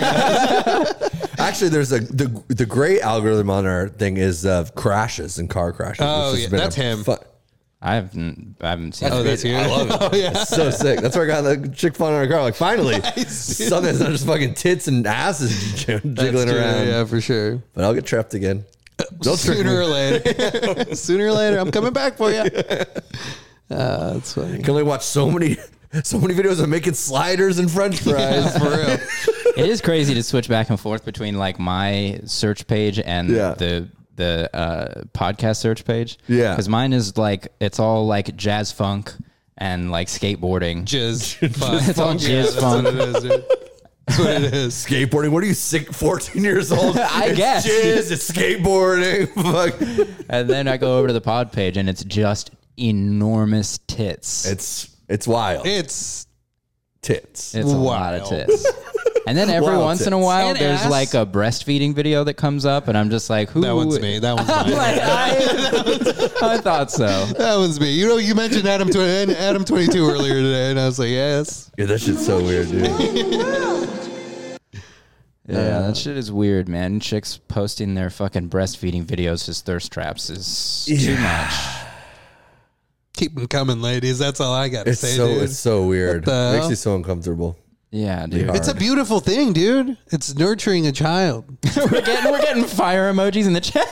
on? Actually, there's a the the great algorithm on our thing is uh, crashes and car crashes. Oh, which has yeah, been that's a him. fun- I haven't I haven't seen. Oh, it. that's you. I love it. Oh, yeah. It's so sick. That's where I got the chick fun in our car. Like finally, something that's not just fucking tits and asses j- jiggling That's true, around. Yeah, for sure. But I'll get trapped again. Don't trick Sooner me. or later. Sooner or later, I'm coming back for you. Uh, that's funny. I can only watch so many so many videos of making sliders and French fries. For real. It is crazy to switch back and forth between like my search page and Yeah. the the uh, podcast search page. Yeah. because mine is like it's all like jazz funk and like skateboarding. Jizz. Fun. It's all Yeah, jizz that's fun. what it is, dude. That's what it is. Skateboarding. What are you, sick? fourteen years old? I It's guess. Jizz, it's skateboarding. Fuck. And then I go over to the pod page and it's just enormous tits. It's it's wild. It's Tits. It's a lot of wild. tits. And then every Wild once in a tits. while, And there's ass. like a breastfeeding video that comes up, and I'm just like, "Who?" that one's me. That one's I'm mine. like, I, I thought so. That one's me. You know, you mentioned Adam tw- Adam twenty-two earlier today, and I was like, yes. Yeah, that shit's so weird, dude. Yeah, that shit is weird, man. Chicks posting their fucking breastfeeding videos as thirst traps is too much. Keep them coming, ladies. That's all I got to It's say, so dude. it's so weird. What the Makes hell? you so uncomfortable. Yeah, dude. hard. It's a beautiful thing, dude. It's nurturing a child. we're getting we're getting fire emojis in the chat.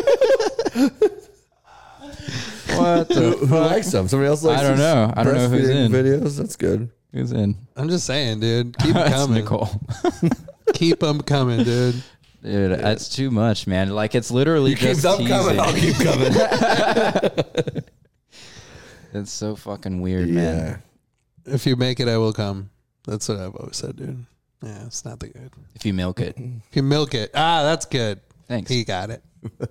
What the Who likes them? Somebody else likes I don't these know. I don't know who's breastfeeding in. videos. That's good. Who's in? I'm just saying, dude. Keep them That's coming. Nicole. Keep them coming, dude. Dude, that's too much, man. Like it's literally You keep just them teasing. coming. I'll keep coming. It's so fucking weird, yeah. man. If you make it, I will come. That's what I've always said, dude. Yeah, it's not that good. If you milk it. If you milk it. Ah, that's good. Thanks. He got it.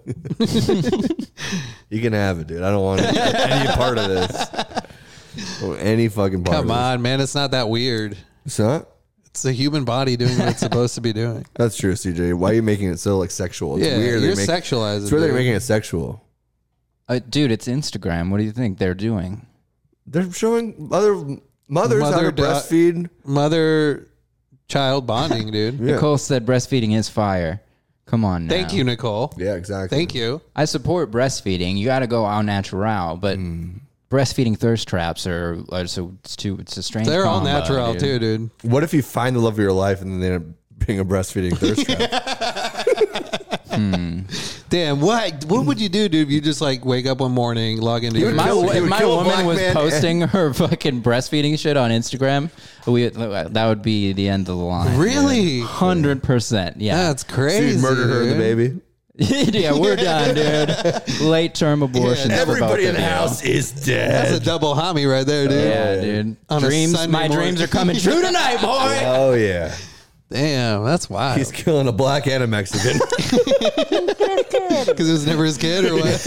You can have it, dude. I don't want any part of this. Or any fucking part Come of on, man. It's not that weird. this. It's not? It's the human body doing what it's supposed to be doing. That's true, C J. Why are you making it so like sexual? It's Yeah, weird. you're They make- sexualizing. It's weird they're dude. making it sexual. Uh, dude, it's Instagram. What do you think they're doing? They're showing other mothers how Mother to da- breastfeed. Mother child bonding, dude. Yeah. Nicole said breastfeeding is fire. Come on now. Thank you, Nicole. Yeah, exactly. Thank you. I support breastfeeding. You got to go au natural, but breastfeeding thirst traps are, are so it's too it's a strange. They're all combo, natural dude. too, dude. What if you find the love of your life and then they end up being a breastfeeding thirst trap? Damn, what what would you do, dude? If you just like wake up one morning, log into your If my, kill- he if would my kill a woman black was man posting her fucking breastfeeding shit on Instagram, we that would be the end of the line. Really? Hundred percent. Yeah. That's So crazy. you'd murder her and the dude. baby. yeah, we're done, dude. Late term abortion. Yeah, Everybody in the house is That's dead. a double homie right there, dude. Yeah, dude. On a Dreams. Sunday My morning. dreams are coming true tonight, boy. Oh yeah, Damn, that's wild. he's killing a black and a Mexican. Because it was never his kid or what?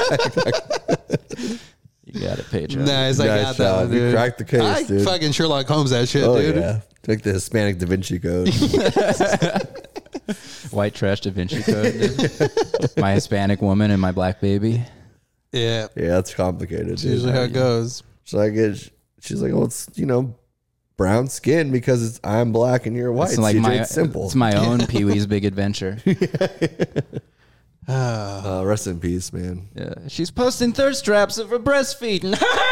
You got it, Pedro. Nice, I Nice got that job. one, You dude. cracked the case, I dude. fucking Sherlock Holmes that shit, Oh dude. yeah, take the Hispanic Da Vinci Code. White trash Da Vinci Code. Dude. My Hispanic woman and my black baby. Yeah, Yeah, that's complicated. that's dude. usually how it goes. So I get, she's like, well, it's you know, brown skin because it's I'm black and you're white. It's like C J, my it's simple. It's my own Pee Wee's Big Adventure. Uh, rest in peace, man. Yeah, she's posting thirst traps of her breastfeeding.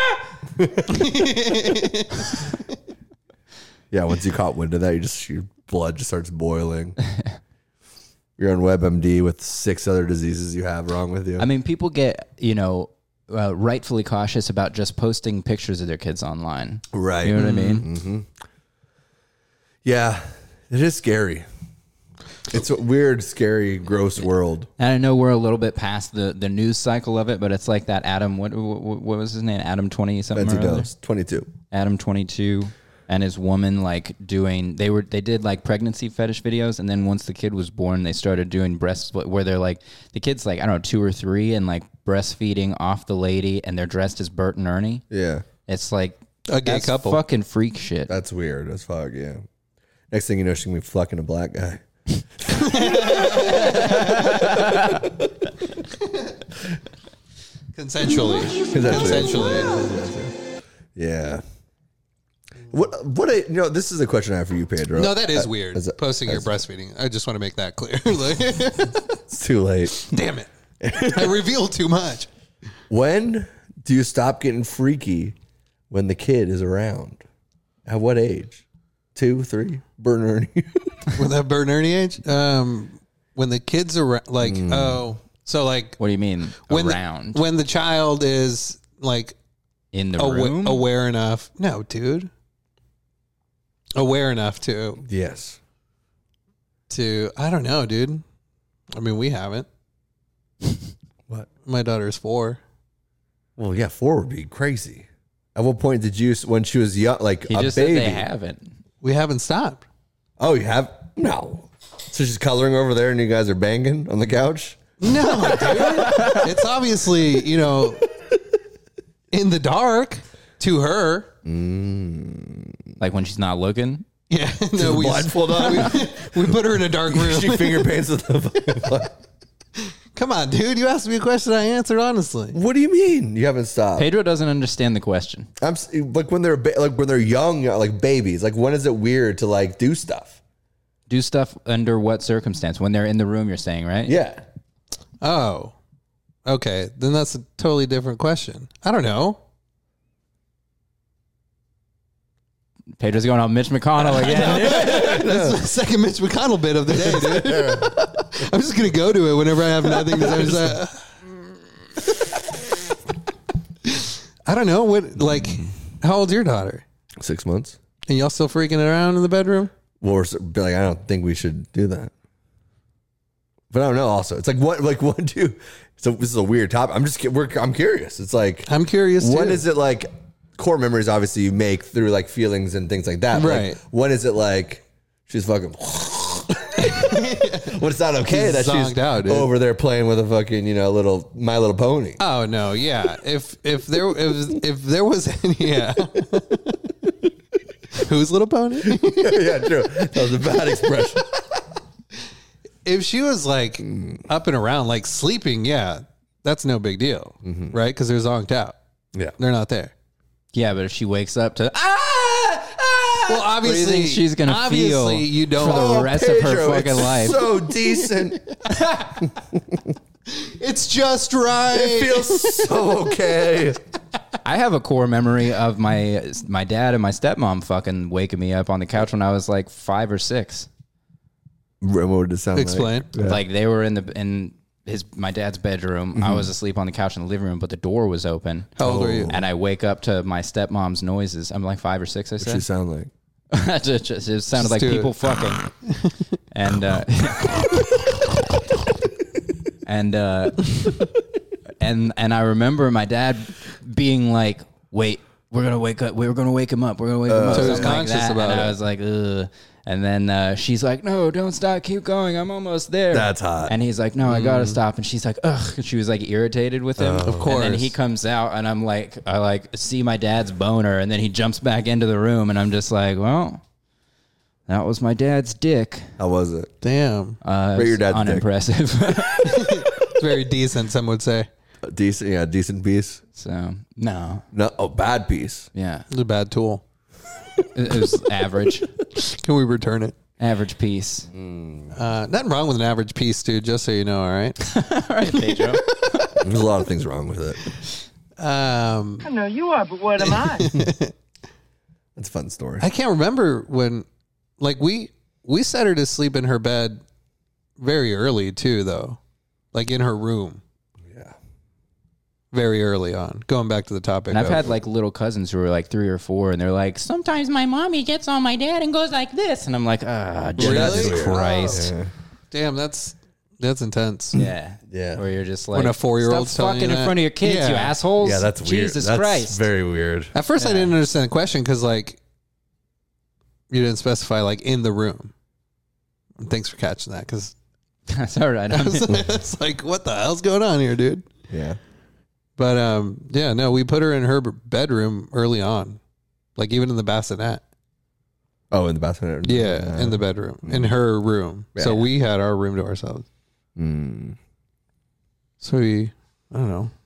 Yeah, once you caught wind of that, you just your blood just starts boiling. You're on WebMD with six other diseases you have wrong with you. I mean, people get you know uh, rightfully cautious about just posting pictures of their kids online. right. You know what I mean? Yeah, it is scary. It's a weird, scary, gross world. And I know we're a little bit past the, the news cycle of it, but it's like that Adam. What what, what was his name? Adam twenty something. Betsy or other? Dose, twenty-two. Adam twenty-two and his woman like doing they were they did like pregnancy fetish videos, and then once the kid was born they started doing breasts where they're like the kid's like I don't know two or three and like breastfeeding off the lady and they're dressed as Bert and Ernie. Yeah, It's like A gay that's couple. fucking freak shit. that's weird as fuck. Yeah. Next thing you know, she's gonna be fucking a black guy. Consensually. Consensually. Yeah. What? What? A, you know, this is a question I have for you, Pedro. No, that is Uh, weird. as a- Posting your as- breastfeeding. I just want to make that clear. Like, It's too late. damn it. I revealed too much. When do you stop getting freaky when the kid is around? At what age? Two, three? Bert and Ernie. With that Bert and Ernie age? Um, when the kids are like, Hmm. oh, so like What do you mean when around The, when the child is like in the awa- room? aware enough. No, dude. Aware enough to, Yes. to, I don't know, dude. I mean, we haven't. What? My daughter's four. Well, yeah, four would be crazy. At what point did you, when she was young, like He a just baby? said they haven't. We haven't stopped. Oh, you have? No. So she's coloring over there and you guys are banging on the couch? No, dude. It's obviously, you know, in the dark to her. Like when she's not looking. Yeah. No, we, Blindfold on? we put her in a dark room. She finger paints with the. Come on, dude. You asked me a question. I answered honestly. What do you mean you haven't stopped? Pedro doesn't understand the question. I'm s- like when they're ba- like when they're young, like babies. Like when is it weird to like do stuff? Do stuff under what circumstance? When they're in the room, you're saying, right? Yeah. Oh, okay. Then that's a totally different question. I don't know. Pedro's going on Mitch McConnell again. That's the second Mitch McConnell bit of the day, dude. I'm just going to go to it whenever I have nothing to say. I don't know. What, like, how old's your daughter? Six months. And y'all still freaking around in the bedroom? Well, we're s- be like, I don't think we should do that. But I don't know. Also, it's like what, like what do? So this is a weird topic. I'm just, we're, I'm curious. It's like, I'm curious, when too. is it like core memories obviously you make through like feelings and things like that. Right. Like, when is it like she's fucking when it's not okay She's that she's zonked out, dude. over there playing with a fucking, you know, little My Little Pony. Oh no, yeah. If if there if if there was any, yeah. Who's Little Pony? Yeah, true. That was a bad expression. If she was like up and around, like sleeping, yeah, that's no big deal, Mm-hmm. right? Because they're zonked out. Yeah. They're not there. Yeah, but if she wakes up to ah, ah Well, what do you obviously, think she's gonna obviously feel you don't. for the rest of her Pedro, fucking it's life. So decent. It's just right. It feels so okay. I have a core memory of my my dad and my stepmom fucking waking me up on the couch when I was like five or six. What would it sound Explain. like? Yeah. Like they were in the in his my dad's bedroom. I was asleep on the couch in the living room, but the door was open. How old are you? And I wake up to my stepmom's noises. I'm like five or six. I What she said sound like? it, just, it sounded Just like do people it. fucking. And uh, and uh, and and I remember my dad being like, "Wait, we're gonna wake up. We're gonna wake him up. We're gonna wake him up." So he was something like conscious that. about and it. I was like, "Ugh." And then uh, she's like, "No, don't stop. Keep going. I'm almost there." That's hot. And he's like, "No, I gotta stop." And she's like, "Ugh." And she was like irritated with him. Of course. And then he comes out, and I'm like, I like see my dad's boner, and then he jumps back into the room, and I'm just like, well, that was my dad's dick. How was it? Damn. Uh, Rate your dad's dick. unimpressive. It's very decent, some would say. A decent, yeah, decent piece. So no, No, oh, bad piece. yeah, It's a bad tool. it, it was average, Can we return it? average piece. Uh, nothing wrong with an average piece, dude, just so you know, all right? All right, Pedro. There's a lot of things wrong with it. Um, I know you are, but what am I? It's a fun story. I can't remember when, like, we we set her to sleep in her bed very early, too, though. Like, in her room. Yeah. Very early on. Going back to the topic. And I've of- had like little cousins who are like three or four, and they're like, sometimes my mommy gets on my dad and goes like this, and I'm like, ah, Jesus Really? Christ. Yeah. Damn, that's that's intense. Yeah. Yeah. Where you're just like, When a four-year-old's stop telling fucking you in that. front of your kids, Yeah. you assholes. Yeah, that's weird. Jesus that's Christ. very weird. At first, I didn't understand the question because, like, you didn't specify, like, in the room. And thanks for catching that because That's all right. it's like, what the hell's going on here, dude? Yeah. But, um, yeah, no, we put her in her b- bedroom early on, like, even in the bassinet. Oh, in the bathroom. Yeah, in the bedroom, in her room. So Yeah. we had our room to ourselves. Mm. So we, I don't know.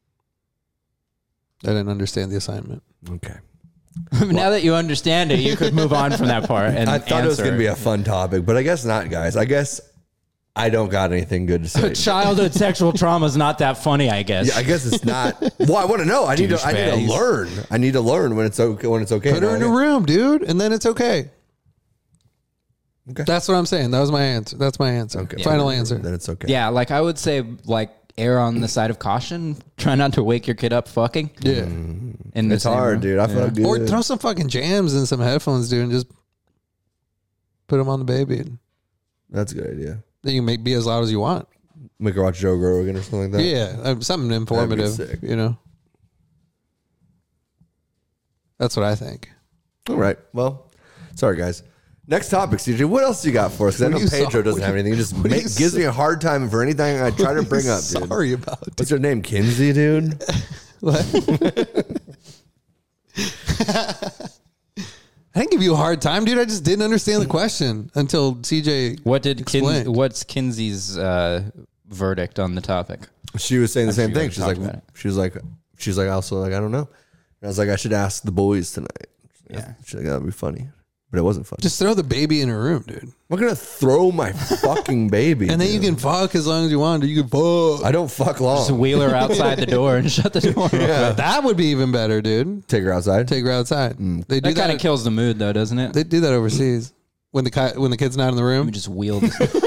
I didn't understand the assignment. Okay. Now that you understand it, you could move on from that part. And I thought it was answer. going to be a fun topic, but I guess not, guys. I guess I don't got anything good to say. Childhood sexual trauma is not that funny, I guess. Yeah, I guess it's not. Well, I want to know. I need to. I need to Douchebags. learn. I need to learn when it's okay. When it's okay. Put her in No, a I- room, dude, and then it's okay. Okay. That's what I'm saying. That was my answer. That's my answer. Okay. Final answer. Then it's okay. Yeah, like I would say, like err on the side of caution. Try not to wake your kid up fucking. Yeah. In the It's same hard, room. dude. I feel Yeah. good. Or throw some fucking jams and some headphones, dude, and just put them on the baby. And That's a good idea. then you can make be as loud as you want. Make her watch Joe Rogan or something like that. Yeah, uh, something informative. sick. You know. That's what I think. All right. Well, sorry, guys. Next topic, C J. What else you got for us? 'Cause I What know are you Pedro so- doesn't have anything. He just what are ma- you gives so- me a hard time for anything I try to bring up, dude. Sorry about it. What's your name? Kinsey, dude? I didn't give you a hard time, dude. I just didn't understand the question until C J. What did Kin- explained. what's Kinsey's uh, verdict on the topic? She was saying the same you thing. guys She's like, talked about it. she's like, she's like, also like, I don't know. And I was like, I should ask the boys tonight. Yeah. She's like, that'd be funny, but it wasn't funny. Just throw the baby in her room, dude. I'm not gonna throw my fucking baby, And then you dude. can fuck as long as you want. Or you can fuck. I don't fuck long. Just wheel her outside the door and shut the door. Yeah. That would be even better, dude. Take her outside. Take her outside. They do That that. kind of kills the mood, though, doesn't it? They do that overseas when the ki- when the kid's not in the We room. just wheel,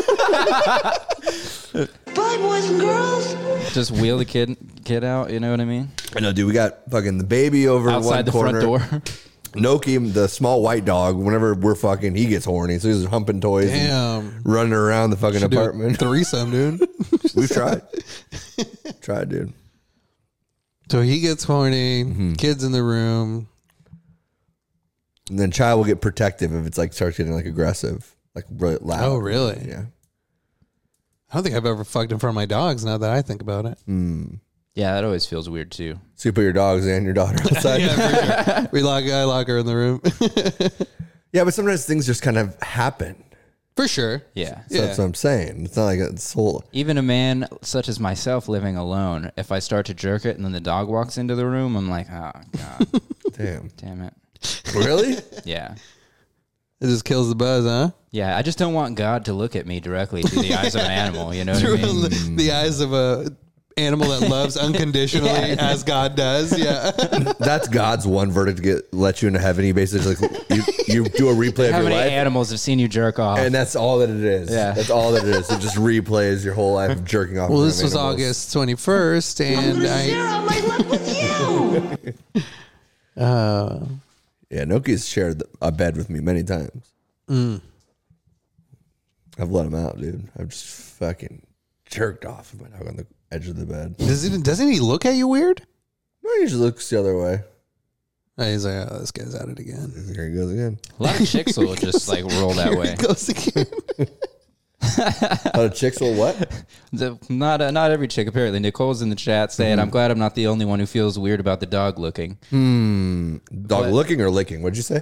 Bye, boys and girls. just wheel the kid kid out. You know what I mean? I know, dude. We got fucking the baby over in one Outside the corner. front door. Noki, the small white dog. Whenever we're fucking, he gets horny, so he's humping toys, and Damn. running around the fucking Should do a apartment. threesome, dude. We've tried, tried, dude. So he gets horny. Mm-hmm. Kids in the room. And then child will get protective if it's like starts getting like aggressive, like really loud. Oh, really? Yeah. I don't think I've ever fucked in front of my dogs. Now that I think about it. Mm. Yeah, that always feels weird too. So you put your dogs and your daughter outside. Yeah, for sure. We lock. I lock her in the room. Yeah, but sometimes things just kind of happen. For sure. Yeah. So that's what I'm saying. It's not like it's whole. Even a man such as myself living alone, if I start to jerk it and then the dog walks into the room, I'm like, oh, God. Damn. Damn it. Really? Yeah. It just kills the buzz, huh? Yeah, I just don't want God to look at me directly through the eyes of an animal, you know what I Through mean? the, the eyes of a animal that loves unconditionally Yeah. as God does. Yeah. That's God's one verdict to get let you into heaven. He basically like you, you do a replay How of your many life, animals have seen you jerk off? and that's all that it is. Yeah. That's all that it is. It just replays your whole life of jerking off. Well, in this front of was animals. August twenty-first, I'm and gonna share I. all my love with you. Uh, Yeah, Noki's shared a bed with me many times. mm. I've let him out, dude. I've just fucking jerked off with my dog on the edge of the bed. Does he, doesn't he look at you weird? No, he usually looks the other way. Oh, he's like, oh, this guy's at it again. Here he goes again. a lot of chicks will just like roll that Here way. he goes again. How the chicks will what? The, not uh, not every chick apparently. Nicole's in the chat saying, Mm-hmm. "I'm glad I'm not the only one who feels weird about the dog looking." Hmm. Dog What? looking or licking? What'd you say?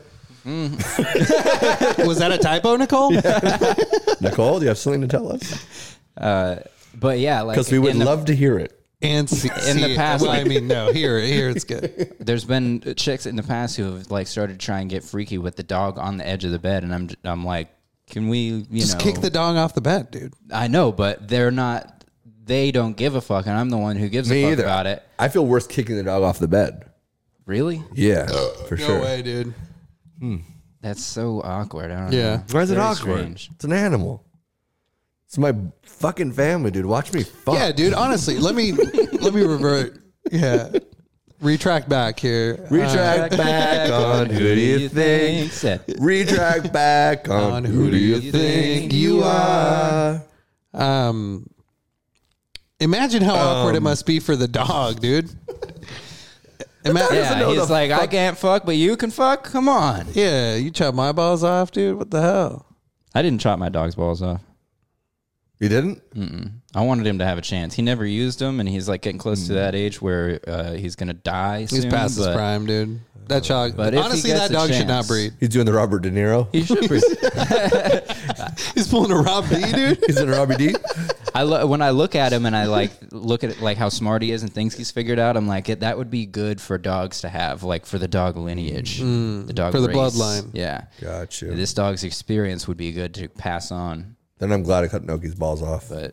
Was that a typo, Nicole? Nicole, do you have something to tell us? Uh, but yeah, like Because we would in the- love to hear it. And see, In the see- past, well, I like- mean, no, here, here it's good. There's been chicks in the past who have like started to try and get freaky with the dog on the edge of the bed, and I'm I'm like, can we, you Just know, kick the dog off the bed, dude. I know, but they're not. They don't give a fuck, and I'm the one who gives Me a fuck either. about it. I feel worse kicking the dog off the bed. Really? Yeah, for No sure. way, dude. That's so awkward. I don't Yeah. know. Why is it Very awkward? strange. It's an animal. It's my fucking family, dude. Watch me fuck. Yeah, dude. Honestly, let me let me revert. Yeah, retract back here. Retract back on who do you think? Said. Retract back on, On who do you think you are? Uh, um, imagine how awkward Um, it must be for the dog, dude. Ima- doesn't Yeah, know he's the like, I fuck- can't fuck, but you can fuck. Come on. yeah, you chop my balls off, dude. What the hell? I didn't chop my dog's balls off. You didn't? I wanted him to have a chance. He never used them, and he's like getting close to that age where uh, he's gonna die soon. He's past his but prime, dude. That dog. But if he honestly, gets that a dog should not chance- breed. He's doing the Robert De Niro. He should be. He's pulling a Rob D, dude. He's in Robbie D. I lo- when I look at him and I like look at like how smart he is and things he's figured out, I'm like, it, that would be good for dogs to have, like for the dog lineage, the dog for the race. bloodline. Yeah, Gotcha. this dog's experience would be good to pass on. Then I'm glad I cut Noki's balls off. But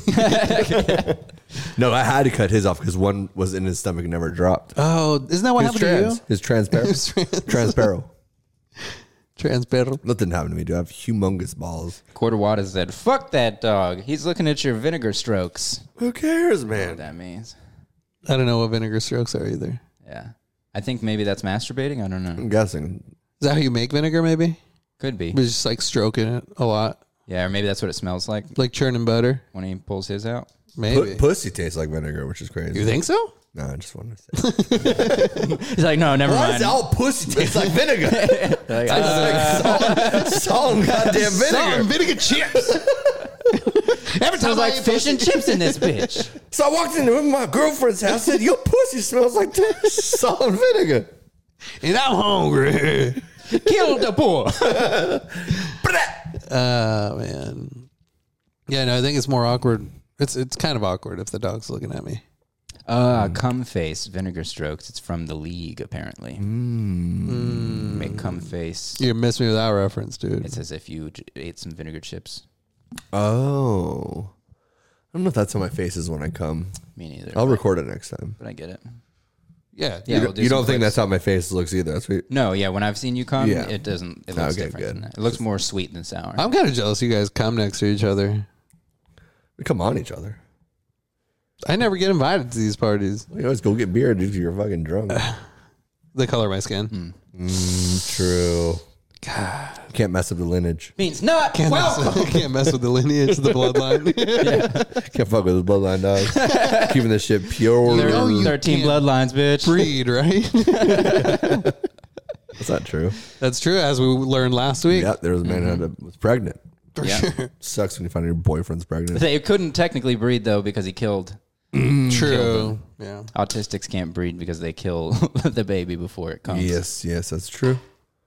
No, I had to cut his off because one was in his stomach and never dropped. Oh, isn't that what His happened trans, to his transparo, His trans- transparo. you? Transparent. Nothing happened to me, dude. I have humongous balls. Quarter Water said, "Fuck that dog. He's looking at your vinegar strokes." Who cares, What man? that means? I don't know what vinegar strokes are either. Yeah, I think maybe that's masturbating. I don't know. I'm guessing. Is that how you make vinegar? Maybe Could be. but just like stroking it a lot, Yeah, or maybe that's what it smells like like churning butter. when he pulls his out. Maybe. Pu- pussy tastes like vinegar, which is crazy. You think so? No, I just wanted to say. He's like, no, never Why mind. does all pussy taste like vinegar? Like, uh, Solid, solid goddamn vinegar. vinegar chips. Every smells like fish and chips in this bitch. So I walked into my girlfriend's house and said, your pussy smells like solid vinegar. and I'm hungry. Kill the boy. Oh man. Yeah, no, I think it's more awkward. It's it's kind of awkward if the dog's looking at me. Uh, cum face, vinegar strokes. It's from the league, apparently. Mm. Make cum face. You miss me with that reference, dude. It's as if you j- ate some vinegar chips. Oh. I don't know if that's how my face is when I come. Me neither. I'll but, record it next time. but I get it. yeah, Yeah, You, we'll don't- do you some don't think clips. that's how my face looks either. That's what No, yeah. When I've seen you cum, Yeah. it doesn't. It looks Okay, different. good. Than that. It looks more sweet than sour. I'm kind of jealous you guys come next to each other. we come on each other. I never get invited to these parties. You always go get beer, dude, 'cause you're fucking drunk. The color of my skin. Mm, true. God. Can't mess up the lineage. Means not Can't, welcome. mess, can't mess with the lineage, the bloodline. Can't fuck with the bloodline, dog. Keeping this shit pure. There- No, you thirteen can't. bloodlines, bitch. Breed, right? That's not true. That's true, as we learned last week. Yeah, there was a man who had a- was pregnant. For Yeah. sure. Sucks when you find your boyfriend's pregnant. They couldn't technically breed though because he killed. True. Yeah. Autistics can't breed because they kill the baby before it comes. Yes, yes, that's true.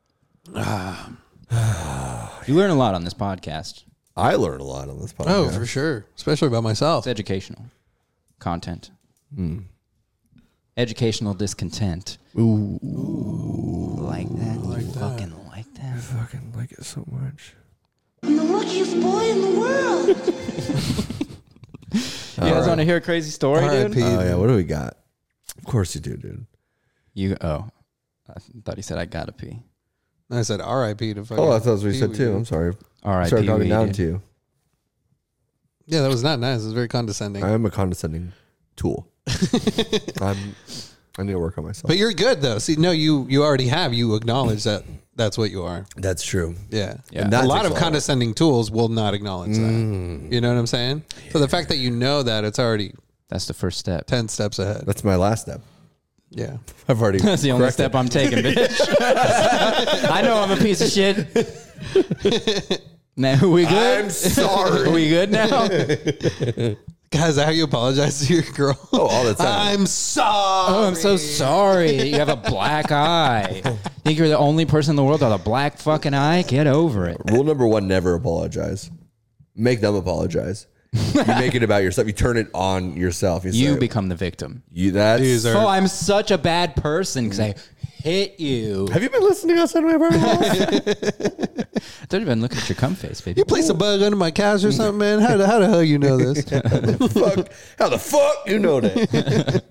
You learn a lot on this podcast. I learn a lot on this podcast. Oh, for sure. Especially about myself. It's educational content. Educational discontent. Ooh. Like that? Like you that. Fucking like that? I fucking like it so much. I'm the luckiest boy in the world. You guys want to hear a crazy story, R I dude? P Oh yeah, what do we got? Of course you do, dude. You oh, I thought he said I gotta pee. I said R I P to fucking. Oh, I thought that's what you said Pee-wee, too. dude. I'm sorry. All right, I started talking down to you. Yeah, that was not nice. It was very condescending. I am a condescending tool. I'm. I need to work on myself. But you're good though. See, no, you you already have. You acknowledge that that's what you are. That's true. Yeah. Yeah. And that A lot takes of a lot. condescending tools will not acknowledge that. You know what I'm saying? So the fact that you know that, it's already That's the first step. ten steps ahead. That's my last step. Yeah. I've already. That's the only corrected. step I'm taking, bitch. I know I'm a piece of shit. Now, we good? I'm sorry. Are we good now? Guys, how you apologize to your girl? Oh, all the time. I'm sorry. Oh, I'm so sorry. You have a black eye. Think you're the only person in the world with a black fucking eye? Get over it. Rule number one: never apologize. Make them apologize. You make it about yourself. You turn it on yourself. You, You say, become the victim. you. That's. These are- Oh, I'm such a bad person because I hit you. Have you been listening outside my apartment? I thought you've been looking at your cum face, baby. You place a bug under my couch or something, man? How the, how the hell you know this? Fuck. How the fuck you know that?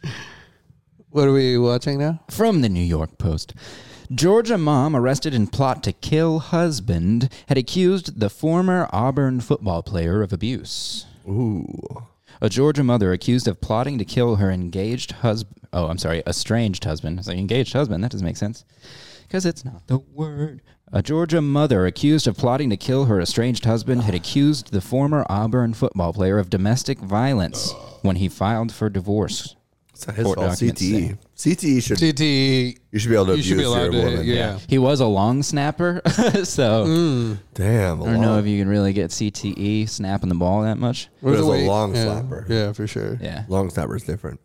What are we watching now? From the New York Post. Georgia mom arrested in plot to kill husband had accused the former Auburn football player of abuse. Ooh. A Georgia mother accused of plotting to kill her engaged husband. Oh, I'm sorry, estranged husband. It's like engaged husband. That doesn't make sense because it's not the word. A Georgia mother accused of plotting to kill her estranged husband had accused the former Auburn football player of domestic violence when he filed for divorce. It's not his Court fault. C documents T E. say. C T E should. C T E. You should be able to You abuse should be allowed your to. woman. Yeah. He was a long snapper, so Damn. I don't know if you can really get C T E snapping the ball that much. But it's a Wait, long yeah. slapper. Yeah, for sure. Yeah. Long snapper is different.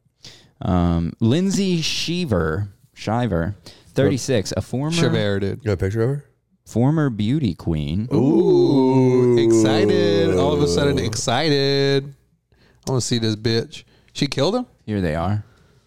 Um, Lindsay Shiver, Shiver, thirty-six, a former Chabert, dude. You got a picture of her? former beauty queen. Ooh, excited. All of a sudden, excited. I want to see this bitch. She killed him? Here they are.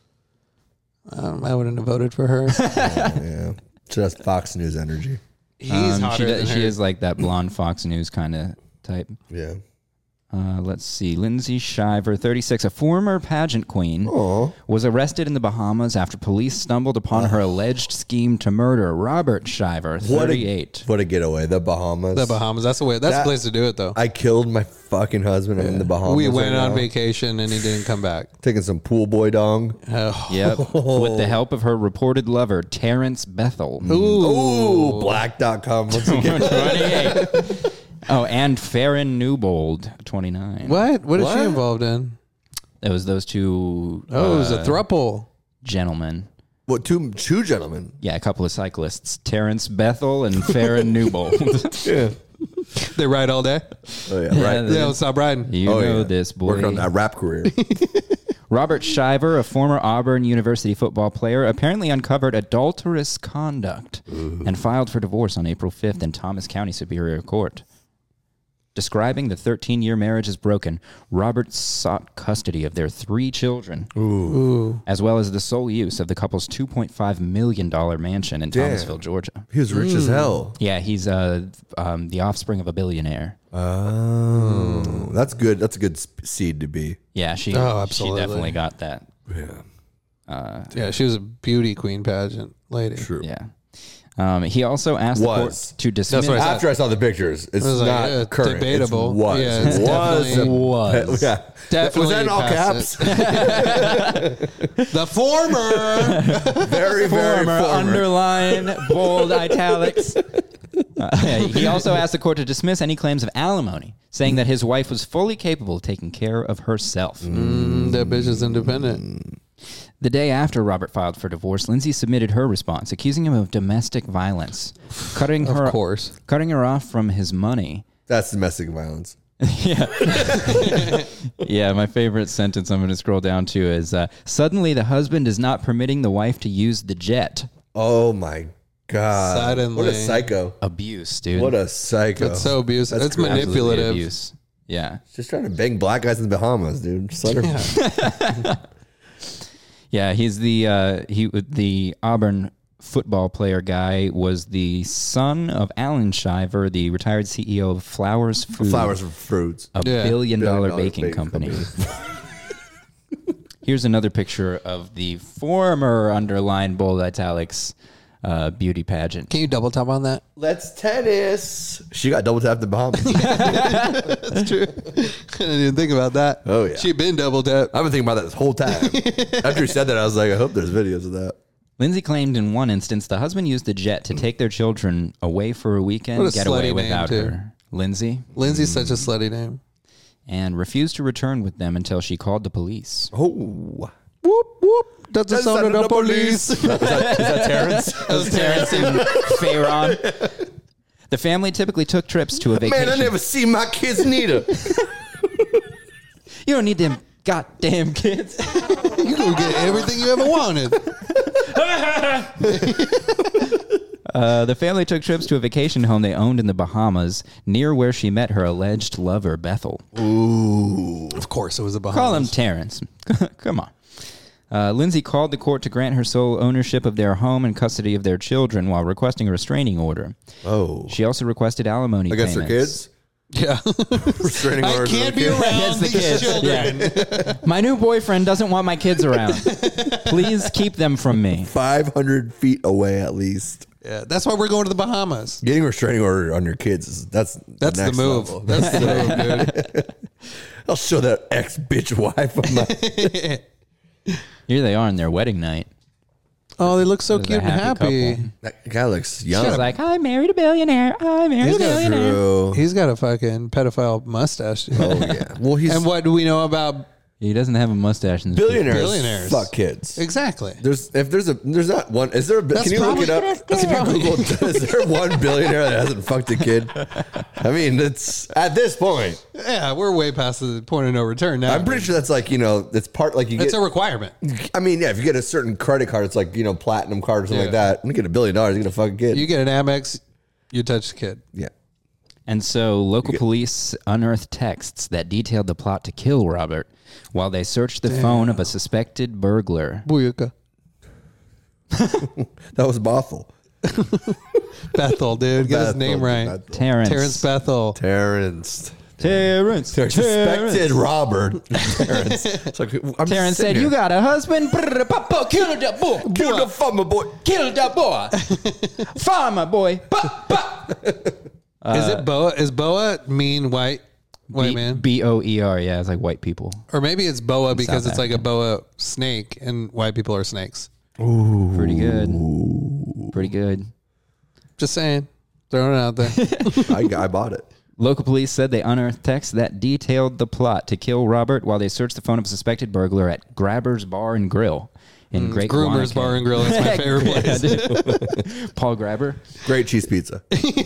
Um, I wouldn't have voted for her. Yeah. She has Fox News energy. He's Um, hotter she, than does, her. she is like that blonde Fox News kind of type. Yeah. Uh, let's see. Lindsay Shiver, thirty-six, a former pageant queen, Aw. was arrested in the Bahamas after police stumbled upon her alleged scheme to murder Robert Shiver, What thirty-eight. a, what a getaway. The Bahamas. The Bahamas. That's the way. That's That- the place to do it, though. I killed my fucking husband in the Bahamas. we went right on now. vacation and he didn't come back. Taking some pool boy dong. Oh. Yep. With the help of her reported lover, Terrence Bethel. Ooh, black dot com once again. twenty-eight. Oh, and Farron Newbold, twenty-nine. What? What is What? she involved in? It was those two Oh, it was uh, a throuple. gentlemen. What, two, two gentlemen? Yeah, a couple of cyclists, Terrence Bethel and Farron Newbold. Yeah. They ride all day. Oh, yeah, right. they- They don't stop riding. You Oh, know yeah. this, boy. Working on that rap career. Robert Shiver, a former Auburn University football player, apparently uncovered adulterous conduct and filed for divorce on April fifth in Thomas County Superior Court. Describing the thirteen-year marriage as broken, Robert sought custody of their three children, Ooh. as well as the sole use of the couple's two point five million dollars mansion in Damn. Thomasville, Georgia. He was rich as hell. Yeah, he's uh, um, the offspring of a billionaire. Oh, that's good. That's a good sp- seed to be. Yeah, she, Oh, she absolutely. definitely got that. Yeah. Yeah, she was a beauty queen pageant lady. True. Yeah. Um, he also asked the court Was. to dismiss. what I said. After I saw the pictures, it's was like, not yeah, current. debatable. It's was. Yeah, it's was. definitely- Was. Yeah. Definitely Was that in all past caps? The former. Very, very Former, former. underline, bold, italics. Uh, yeah, he also asked the court to dismiss any claims of alimony, saying that his wife was fully capable of taking care of herself. Mm, that bitch is independent. The day after Robert filed for divorce, Lindsay submitted her response, accusing him of domestic violence, cutting Of her, course. cutting her off from his money. That's domestic violence. Yeah, my favorite sentence I'm going to scroll down to is, uh, suddenly the husband is not permitting the wife to use the jet. Oh my God. Suddenly. What a psycho. Abuse, dude. What a psycho. That's so abusive. That's, crazy. Absolutely manipulative. abuse. Yeah. Just trying to bang black guys in the Bahamas, dude. Just let her. Yeah, he's the uh, he the Auburn football player guy was the son of Alan Shiver, the retired C E O of Flowers Food, Flowers and fruits. a Yeah. billion dollar Billion dollar baking, baking company. company. Here's another picture of the former underlined bold italics uh, beauty pageant. Can you double tap on that? Let's tennis. She got double tapped in the Bahamas. That's true. I didn't even think about that. Oh, yeah. She been double tapped. I've been thinking about that this whole time. After he said that, I was like, I hope there's videos of that. Lindsay claimed in one instance the husband used the jet to take their children away for a weekend, What a get away slutty name, without too. her. Lindsay, Lindsay's such a slutty name. and refused to return with them until she called the police. Oh. Whoop whoop. That's the That's sound of the the police. is, that, is that Terrence? That was Terrence and Pharaon. The family typically took trips to a vacation. Man, I never see my kids neither. You don't need them goddamn kids. You gonna get everything you ever wanted. Uh, the family took trips to a vacation home they owned in the Bahamas, near where she met her alleged lover, Bethel. Ooh. Of course it was a Bahamas. Call him Terrence. Come on. Uh, Lindsay called the court to grant her sole ownership of their home and custody of their children while requesting a restraining order. Oh. She also requested alimony Against her payments. kids? Yeah. Restraining I orders can't on be kids? around the these kids. children. My new boyfriend doesn't want my kids around. Please keep them from me. five hundred feet away at least. Yeah, that's why we're going to the Bahamas. Getting a restraining order on your kids, is that's That's the next move. level. That's the move, dude. I'll show that ex bitch wife of my. Here they are on their wedding night. Oh, they look so They're cute and happy happy. couple. That guy looks young. She's like, I married a billionaire. I married He's a got a billionaire. True. He's got a fucking pedophile mustache. Oh yeah. Well, he's And what do we know about He doesn't have a mustache in this billionaires. Billionaires. Fuck kids. exactly? There's if there's a there's not one. Is there a? That's Can you look it up? probably- Can you Google? Is there one billionaire that hasn't fucked a kid? I mean, it's at this point. Yeah, we're way past the point of no return now. I'm pretty sure that's like you know it's part like you it's get. a requirement. I mean, yeah, if you get a certain credit card, it's like you know platinum card or something like Yeah. that. And you get a billion dollars, you get a fucking kid. You get an Amex, you touch the kid. yeah. And so local police unearthed texts that detailed the plot to kill Robert while they searched the phone of a suspected burglar. Booyaka. That was Bothell. Bethel, dude. Get his Bethel, name right. Bethel. Terrence. Terrence Bethel. Terrence. Terrence. Terrence. Suspected Robert. Terrence. It's like, I'm Terrence sitting said, "You here. got a husband? Brrr, papa, kill that boy. Kill the farmer boy. Kill that boy. Farmer boy. Pa, pa." is it Boa? Is Boa mean white? White B- man? B O E R. Yeah, it's like white people. Or maybe it's Boa because South it's like a boa snake and white people are snakes. Pretty good. Pretty good. Just saying. Throwing it out there. I, I bought it. Local police said they unearthed texts that detailed the plot to kill Robert while they searched the phone of a suspected burglar at Grabber's Bar and Grill in Great Groomer's Guanacan. Bar and Grill is my favorite place. Yeah, dude. Paul Grabber. Great cheese pizza.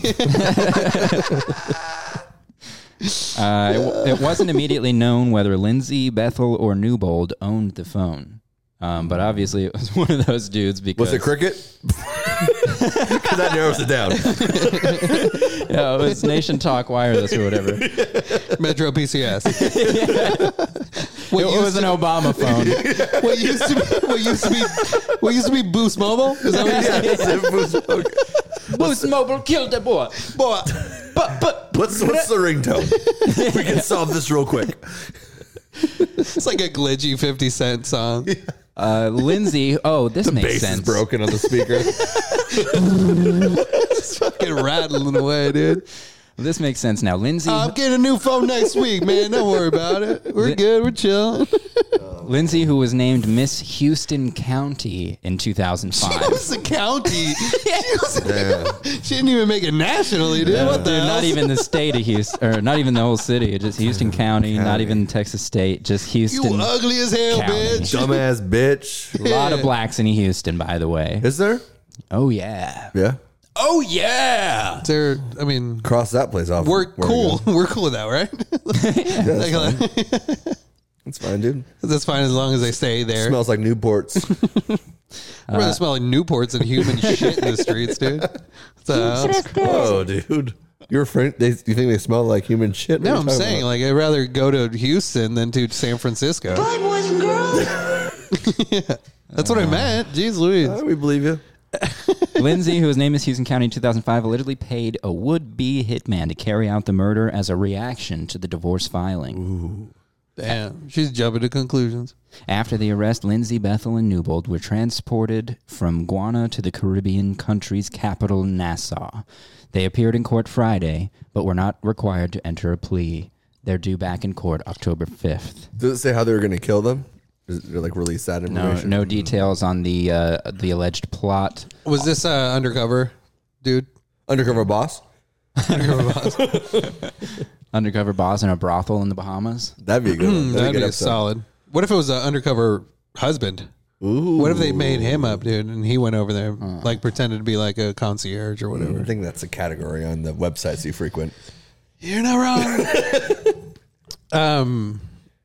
Uh, it, w- it wasn't immediately known whether Lindsay, Bethel, or Newbold owned the phone. Um, but obviously it was one of those dudes because Was it Cricket? Because that narrows it down. yeah, it was Nation Talk Wireless or whatever. It Metro P C S. What used was an to- Obama phone. What used to be what used to be what used to be Boost Mobile? Is that what you're saying? Yes, it was- okay. Boost Mobile killed the boy. Boy, But but What's, what's the ringtone? We can solve this real quick. it's like a glitchy fifty cent song. uh, Lindsay. Oh, this makes Bass sense. is broken on the speaker. It's fucking rattling away, dude. Well, this makes sense now. Lindsay I'm getting a new phone next week, man. Don't worry about it. We're good. We're chilling. Lindsay, who was named Miss Houston County in two thousand five. It was the county. She, was, she didn't even make it nationally, dude. What the Dude, hell? not even the state of Houston, or not even the whole city. Just Houston County, not even Texas State, just You Houston. ugly as hell, County. bitch. Dumbass bitch. A lot of blacks in Houston, by the way. Is there? Oh yeah. Yeah. Oh yeah. They're, I mean, Cross that place off. we're Where we cool. go. We're cool with that, right? Yeah, that's, Like, fine. That's fine, dude. that's fine as long as they stay there. Smells like Newports. I'd rather smell like Newports and human shit in the streets, dude. So, Whoa, dude. You're afraid? They, you think they smell like human shit? What no, are you I'm talking saying, about? like, I'd rather go to Houston than to San Francisco. Bye, boys and girls. That's what I meant. Jeez Louise. Oh, we believe you. Lindsay, who was named Miss Houston County in two thousand five, allegedly paid a would-be hitman to carry out the murder as a reaction to the divorce filing. Damn. She's jumping to conclusions. After the arrest, Lindsay, Bethel, and Newbold were transported from Guana to the Caribbean country's capital, Nassau. They appeared in court Friday, but were not required to enter a plea. They're due back in court October fifth. Does it say how they were going to kill them? Does it, like, release that No, information? no details on the uh, the alleged plot. Was this uh, undercover, dude? Undercover boss? Undercover boss. Undercover boss in a brothel in the Bahamas. That'd be a good one. That'd a good be episode. solid. What if it was an undercover husband? Ooh. What if they made him up, dude, and he went over there, like pretended to be like a concierge or whatever? I think that's a category on the websites you frequent. You're not wrong. um,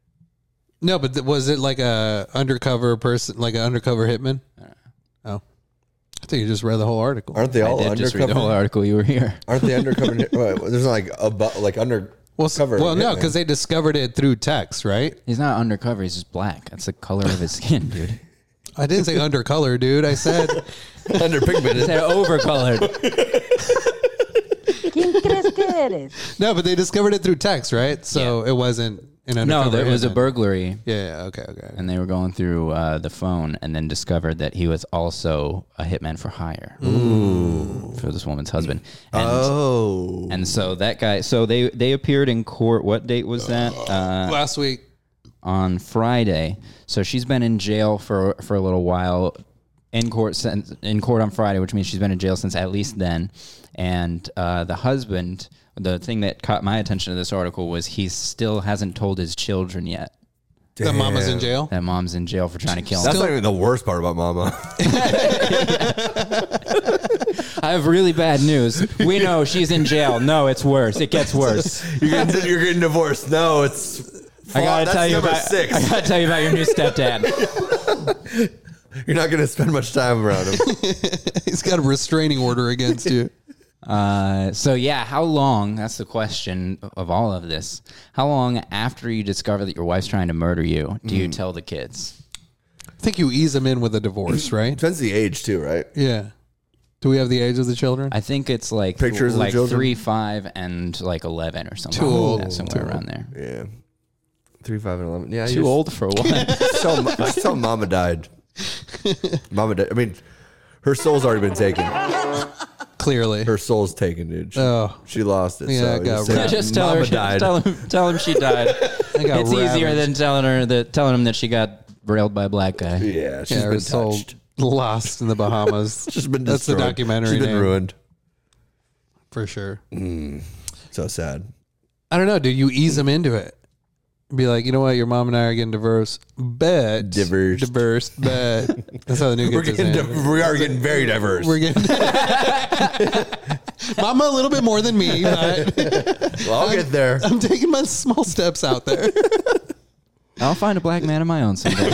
no, but th- was it like a undercover person, like an undercover hitman? Oh, I think you just read the whole article. Aren't they all I did just read the whole undercover? article. You were here. Aren't they undercover? Wait, there's not like above, like under. Well, s- cover well, no, hitman. because they discovered it through text, right? He's not undercover. He's just black. That's the color of his skin, dude. I didn't say undercolor, dude. I said underpigmented. They're overcolored. ¿Quién crees que eres? no, but they discovered it through text, right? So it wasn't an undercover. No, there was a hitman. burglary, Yeah, yeah, okay, okay. and they were going through uh, the phone, and then discovered that he was also a hitman for hire for this woman's husband. And, Oh. and so that guy, so they they appeared in court. What date was that? Uh, Last week. on Friday. So she's been in jail for for a little while. In court since in court on Friday, which means she's been in jail since at least then. And uh, the husband, the thing that caught my attention to this article was he still hasn't told his children yet The mama's in jail. that mom's in jail for trying to kill him. That's not even the worst part about Mama. I have really bad news. We know she's in jail. No, it's worse. It gets worse. you're, getting, you're getting divorced. No, it's. I gotta that's tell you number about. six. I gotta tell you about your new stepdad. You're not going to spend much time around him. He's got a restraining order against you. Uh, so yeah, how long? That's the question of all of this. How long after you discover that your wife's trying to murder you do you tell the kids? I think you ease them in with a divorce, right? Depends the age, too, right? Yeah. Do we have the age of the children? I think it's like Pictures of the like children? three, five, and like eleven or something. Too like old. that, somewhere around there. Yeah. Three, five, and eleven. Yeah, Too you're- old for what? Tell, tell Mama died. Mama died. I mean, her soul's already been taken. Clearly. Her soul's taken, dude. She, Oh. she lost it. Yeah, so I got just say, wrapped. Just tell Mama her. She, died. tell him. Tell him she died. I got It's easier ravaged. than telling her that telling him that she got railed by a black guy. Yeah, she's Yeah, her been soul touched. lost in the Bahamas. She's been That's the destroyed. documentary She's been name. ruined. For sure. So sad. I don't know. Do you ease them into it? Be like, you know what? Your mom and I are getting divorced. Bet. Divorced. Divorced. Bet. That's how the new We're gets getting his di- name. we are getting very diverse. We're getting Mama a little bit more than me, but well, I'll get there. I'm taking my small steps out there. I'll find a black man of my own someday.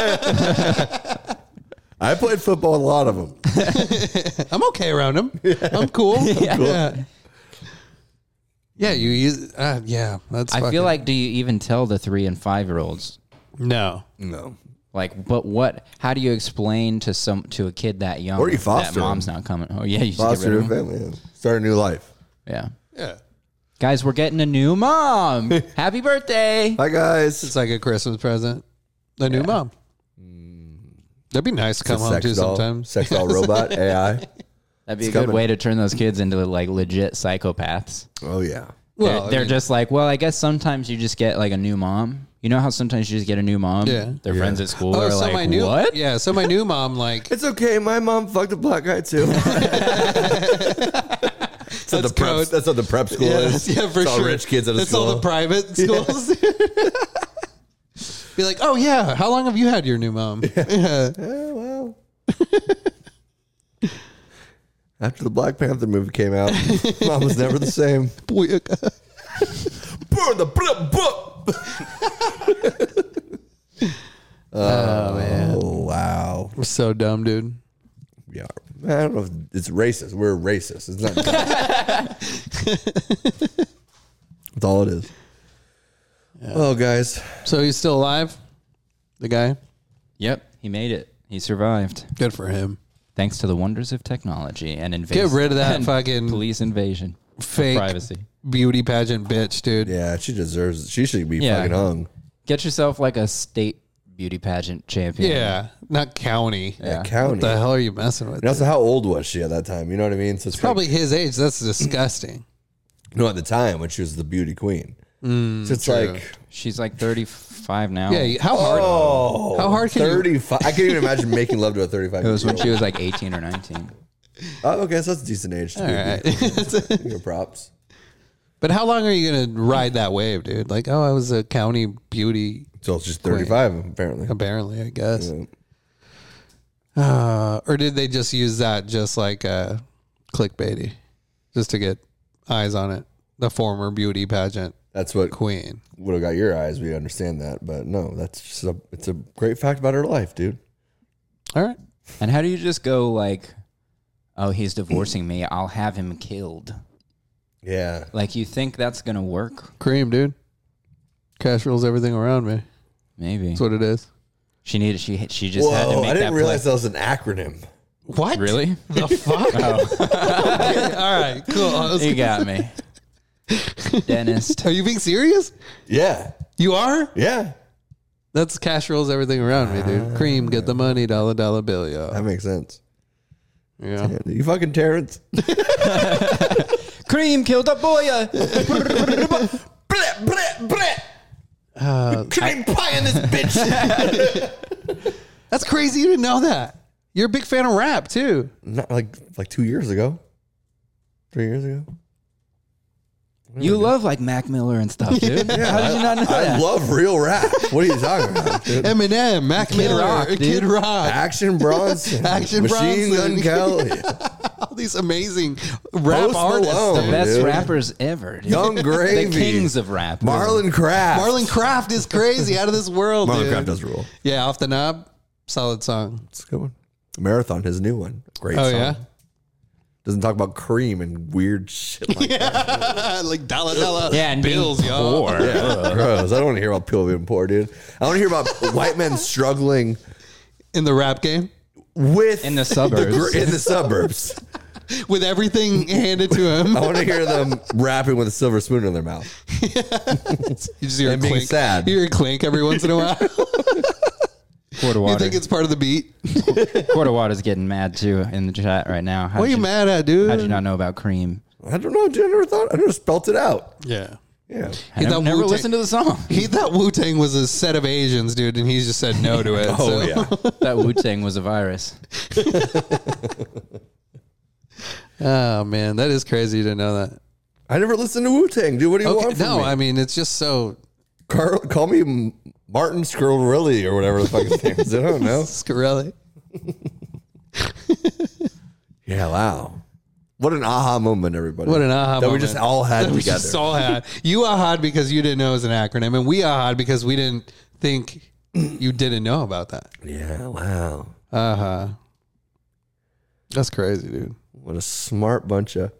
I played football with a lot of them. I'm okay around him. I'm cool. Yeah. Yeah. Yeah, you use uh, yeah, that's I fucking, feel like, do you even tell the three and five year olds? no. No. Like, but what? How do you explain to some to a kid that young Or you that foster mom's them. not coming? Oh yeah, you just Foster get a rid of them. family. Yeah. Start a new life. Yeah, Yeah. guys, we're getting a new mom. Happy birthday! Hi, guys. It's like a Christmas present. A new mom. That'd be nice to come It's a home sex to doll, sometimes. Sex doll robot, A I. That'd be It's a good coming. way to turn those kids into like legit psychopaths. Oh yeah. they're Well, I they're mean- just like, well, I guess sometimes you just get like a new mom. You know how sometimes you just get a new mom? Yeah. Their Yeah. friends at school Oh, are so like, my new what? yeah, so my new mom like It's okay. My mom fucked a black guy too. that's, what the prep, code. that's what the prep school yeah, is. yeah, for it's all sure. rich kids at a It's school. all the private schools. Be like, oh yeah, how long have you had your new mom? Yeah. Yeah, well. After the Black Panther movie came out, mom was never the same. Booyaka. Burn the book. Oh man, Oh wow. we're so dumb, dude. We are. I don't know if it's racist. We're racist. It's not. That's all it is. Well, guys, So he's still alive, the guy. Yep, he made it. He survived. Good for him. Thanks to the wonders of technology and invasive. Get rid of that and fucking police invasion. of Fake privacy. beauty pageant bitch, dude. yeah, she deserves. She should be Yeah. fucking hung. Get yourself like a state beauty pageant champion. Yeah, not county. Yeah. What County. the hell are you messing with? And also, how old was she at that time? You know what I mean? So it's Probably his age. That's disgusting. no at the time when she was the beauty queen. Mm, so it's true. like She's like thirty-five now. Yeah, how hard? oh, How hard can you- thirty-five? I can't even imagine making love to a thirty-five. It was when year she was like eighteen or nineteen. old. Oh, okay, so that's a decent age. To All be right. Your props. But how long are you gonna ride that wave, dude? Like, oh, I was a county beauty. So it's just thirty-five apparently. Apparently, I guess. Yeah. Uh, or did they just use that just like uh, clickbaity, just to get eyes on it? The former beauty pageant That's what queen. would have got your eyes. We understand that, but no, that's just a, it's a great fact about her life, dude. All right. And how do you just go like, oh, he's divorcing me. I'll have him killed. Yeah, Like, you think that's going to work? Cream, dude. Cash rules everything around me. Maybe. That's what it is. She needed, she she just had to whoa! make I didn't that realize play. that was an acronym. What? Really? The fuck? Okay, all right, cool. I was You gonna- got me. Dentist. Are you being serious? Yeah, You are? yeah, That's cash rolls everything around me, dude. Cream, get the money, dollar dollar bill, yo. that makes sense. Yeah. You fucking Terrence. Cream killed a boy. Blah, blah, blah. Uh, Cream pie in this bitch. That's crazy. You didn't know that. You're a big fan of rap too. Not like like two years ago, three years ago. You love like Mac Miller and stuff, dude. How did you not know I that? love real rap. What are you talking about, dude? Eminem, Mac Miller, Rock, Kid dude. Rock, Action Bronson, Action Machine Bronson. Gun Kelly, all these amazing rap Post artists. Malone. The best dude. rappers ever. Dude. Young Gravy, The kings of rap. Marlon Craft. Marlon Craft is crazy, out of this world. Marlon dude. Craft does rule. Yeah, Off the Knob, solid song. It's a good one. Marathon, his new one, great. Oh song. yeah, Doesn't talk about cream and weird shit like that. like dollar dollar Yeah, and being bills, y'all. poor. Yeah, gross. I don't want to hear about people being poor, dude. I want to hear about white men struggling In the rap game, with In the suburbs. gr- in the suburbs. with everything handed to him, I want to hear them rapping with a silver spoon in their mouth. you just hear a and being clink. sad. You hear a clink every once in a while. Quarter You water. think it's part of the beat? Quarter water's getting mad too in the chat right now. How'd What are you you mad at, dude? How'd you not know about Cream? I don't know, dude. I never thought. I never spelt it out. Yeah. Yeah. I He never, thought never Wu-Tang- listened to the song. He thought Wu Tang was a set of Asians, dude, and he just said no to it. Oh so. yeah. That Wu-Tang was a virus. Oh man, that is crazy to know that. I never listened to Wu Tang, dude. What do you Okay, want from no, me? I mean it's just so Carl, call me M- Martin Scully or whatever the fuck his name is. I don't know. Scarelli. Yeah. Wow. What an aha moment, everybody. What an aha that moment. we just all had That we together. just all had. You ahaed because you didn't know it was an acronym, and we ahaed because we didn't think you didn't know about that. Yeah. Wow. Uh huh. That's crazy, dude. What a smart bunch of.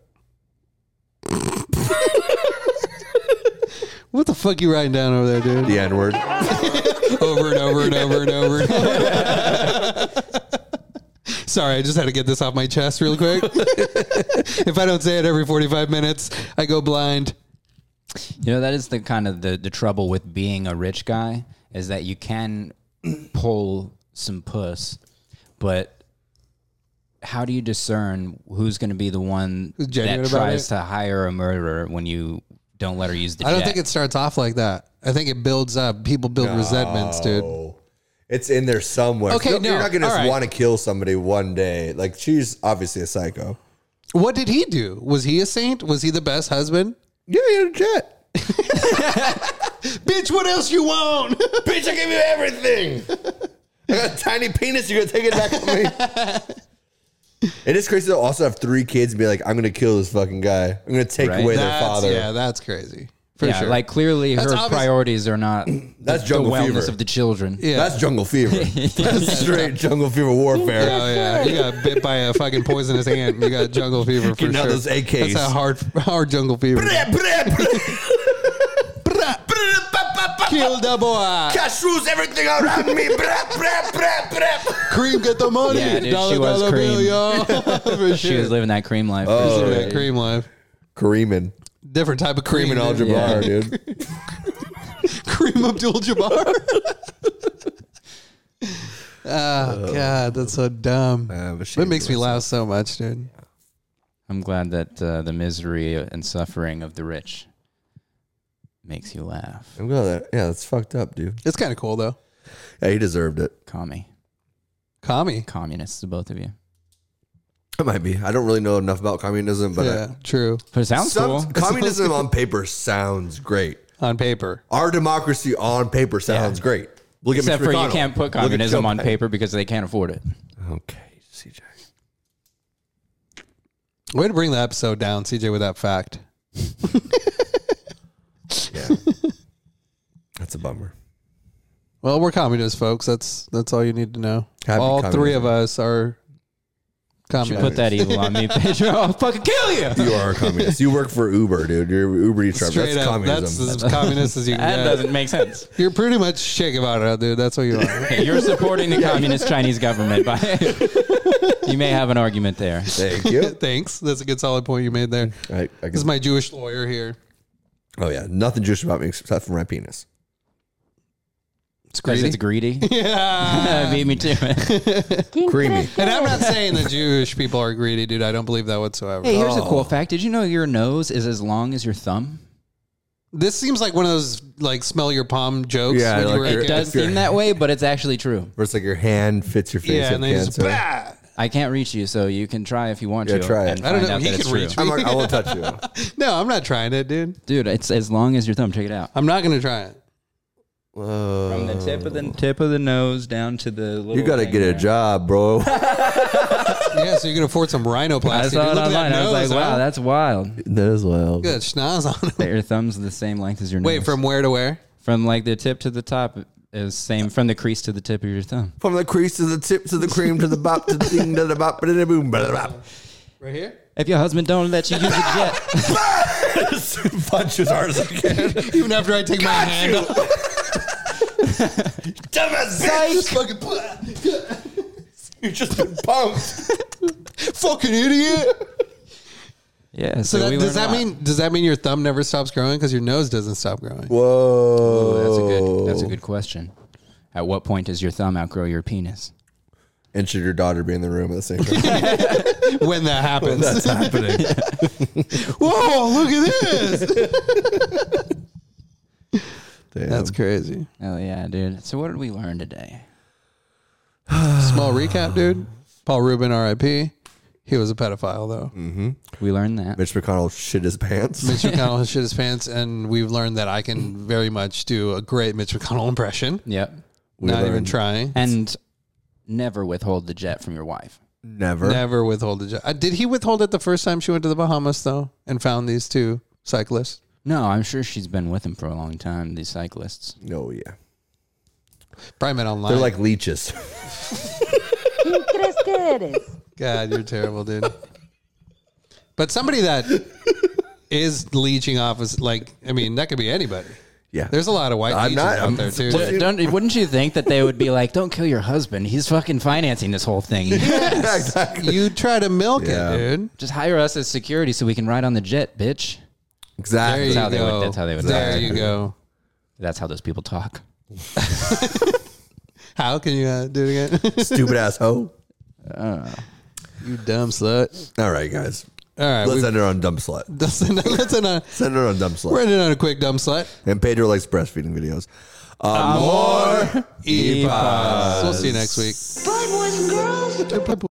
What the fuck you writing down over there, dude? The N word. Over and over and over and over. And over. Sorry, I just had to get this off my chest real quick. If I don't say it every forty-five minutes, I go blind. You know, that is the kind of the, the trouble with being a rich guy is that you can pull some puss, but how do you discern who's going to be the one Who's that genuine about tries it? to hire a murderer when you don't let her use the I don't jet? think it starts off like that. I think it builds up. People build resentments, dude. Oh, it's in there somewhere. Okay, You're no, not going to all right. want to kill somebody one day. Like, she's obviously a psycho. What did he do? Was he a saint? Was he the best husband? Yeah, he had a jet. Bitch, what else you want? Bitch, I give you everything. I got a tiny penis. You're going to take it back from me. It is crazy to also have three kids and be like, I'm going to kill this fucking guy. I'm going to take Right. away their That's- father. Yeah, that's crazy. For yeah, sure. like clearly That's her obvious- priorities are not That's the jungle wellness fever. of the children. yeah. That's jungle fever. That's straight jungle fever warfare. Oh yeah, you got bit by a fucking poisonous ant. You got jungle fever for Getting out sure. those A Ks. That's a hard, hard jungle fever. Kill the boy. Cashews, everything around me. Cream, get the money. Yeah, dude, dollar, she was dollar bill, cream. y'all. For She sure. was living that cream life. for Oh, sure. That cream life. Kareeman. Different type of cream. Kareeman dude. Al-Jabbar, Yeah. dude. Cream Abdul-Jabbar. Oh God, that's so dumb. Uh, but That makes me laugh so much, dude. I'm glad that uh, the misery and suffering of the rich makes you laugh. I'm glad that, yeah, that's fucked up, dude. It's kind of cool though. Yeah, he deserved it. Commie. Commie. Communists, the both of you. It might be. I don't really know enough about communism, but Yeah, true. But it I, sounds some, cool. communism on paper sounds great. On paper. Our democracy on paper sounds Yeah. great. Look at Except Mitch for you McConnell. can't put Look at communism Joe on Biden. paper because they can't afford it. Okay, C J. Way to bring the episode down, C J, with that fact. Yeah. That's a bummer. Well, we're communists, folks. That's that's all you need to know. Happy all three communism. of us are communists. Put that evil on me, Pedro. I'll fucking kill you. You are a communist. You work for Uber, dude. You're Uber Eats driver. Straight That's up, communism. that's as communist as you That can get. doesn't make sense. You're pretty much shake about it, dude. That's what you are. You're supporting the communist Chinese government. By you may have an argument there. Thank you. Thanks. That's a good solid point you made there. I, I This is can, my Jewish lawyer here. oh, yeah. Nothing Jewish about me except for my penis. It's Because greedy. it's greedy. Yeah. Beat me to it. ¿Quién Creamy. crees And que I'm not eres? saying that Jewish people are greedy, dude. I don't believe that whatsoever. Hey, here's a Oh. cool fact. Did you know your nose is as long as your thumb? This seems like one of those like smell your palm jokes. Yeah, when you like were a your- It kid. does if you're- seem that way, but it's actually true. Where it's like your hand fits your face. Yeah, you and have they just cancer. bah! I can't reach you, so you can try if you want Yeah, to. try it. and I don't find know. out He that it's can reach true. me. I'm not, I won't touch you. No, I'm not trying it, dude. Dude, it's as long as your thumb. Check it out. I'm not gonna try it. From the tip of the tip of the nose down to the little You got to thing get a there. job, bro. Yeah, so you can afford some rhinoplasty. I dude. saw it Look at that online. I was nose, like, wow, huh? that's wild. That is wild. Good schnoz on him. That your thumb's the same length as your nose. Wait, from where to where? from like the tip to the top is same from the crease to the tip of your thumb. From the crease to the tip to the cream to the bop to the ding to the bop to the boom. Blah, blah, blah. Right here? If your husband don't let you use a jet, Punch as hard as I can. Even after I take my hand off. Dumbass bitch. You've just been pumped. Fucking idiot. yeah. So So, that, we does learned a that lot. mean does that mean your thumb never stops growing because your nose doesn't stop growing? Whoa. Ooh, that's a good. That's a good question. At what point does your thumb outgrow your penis? And should your daughter be in the room at the same time? When that happens. That's happening. Whoa, look at this. Damn. That's crazy. Oh yeah, dude. So what did we learn today? Small recap, dude. Paul Rubin, R I P. He was a pedophile, though. We learned that. Mitch McConnell shit his pants. Mitch McConnell has shit his pants, and we've learned that I can very much do a great Mitch McConnell impression. Yep. Not even learned- trying. And never withhold the jet from your wife. Never. Never withhold the jet. Uh, did he withhold it the first time she went to the Bahamas, though, and found these two cyclists? No, I'm sure she's been with him for a long time. These cyclists. No, yeah. Probably met online. They're like leeches. ¿Quién crees que eres? God, you're terrible, dude. But somebody that is leeching off is like, I mean, that could be anybody. Yeah. There's a lot of white I'm leeches not- out I'm- there, too. What- Don't, wouldn't you think that they would be like, "Don't kill your husband. He's fucking financing this whole thing. Yeah, exactly. You try to milk Yeah. it, dude. Just hire us as security so we can ride on the jet, bitch." There Exactly. you how they would- go. that's how they would There talk. you go. That's how those people talk. How can you uh, do it again? Stupid ass hoe. You dumb slut. All right, guys. All right. Let's we- end it on dumb slut. Let's end, let's end on, Send it on dumb we're slut. ending on a quick dumb slut. And Pedro likes breastfeeding videos. Amor E-Paz. We'll see you next week. Bye, boys and girls.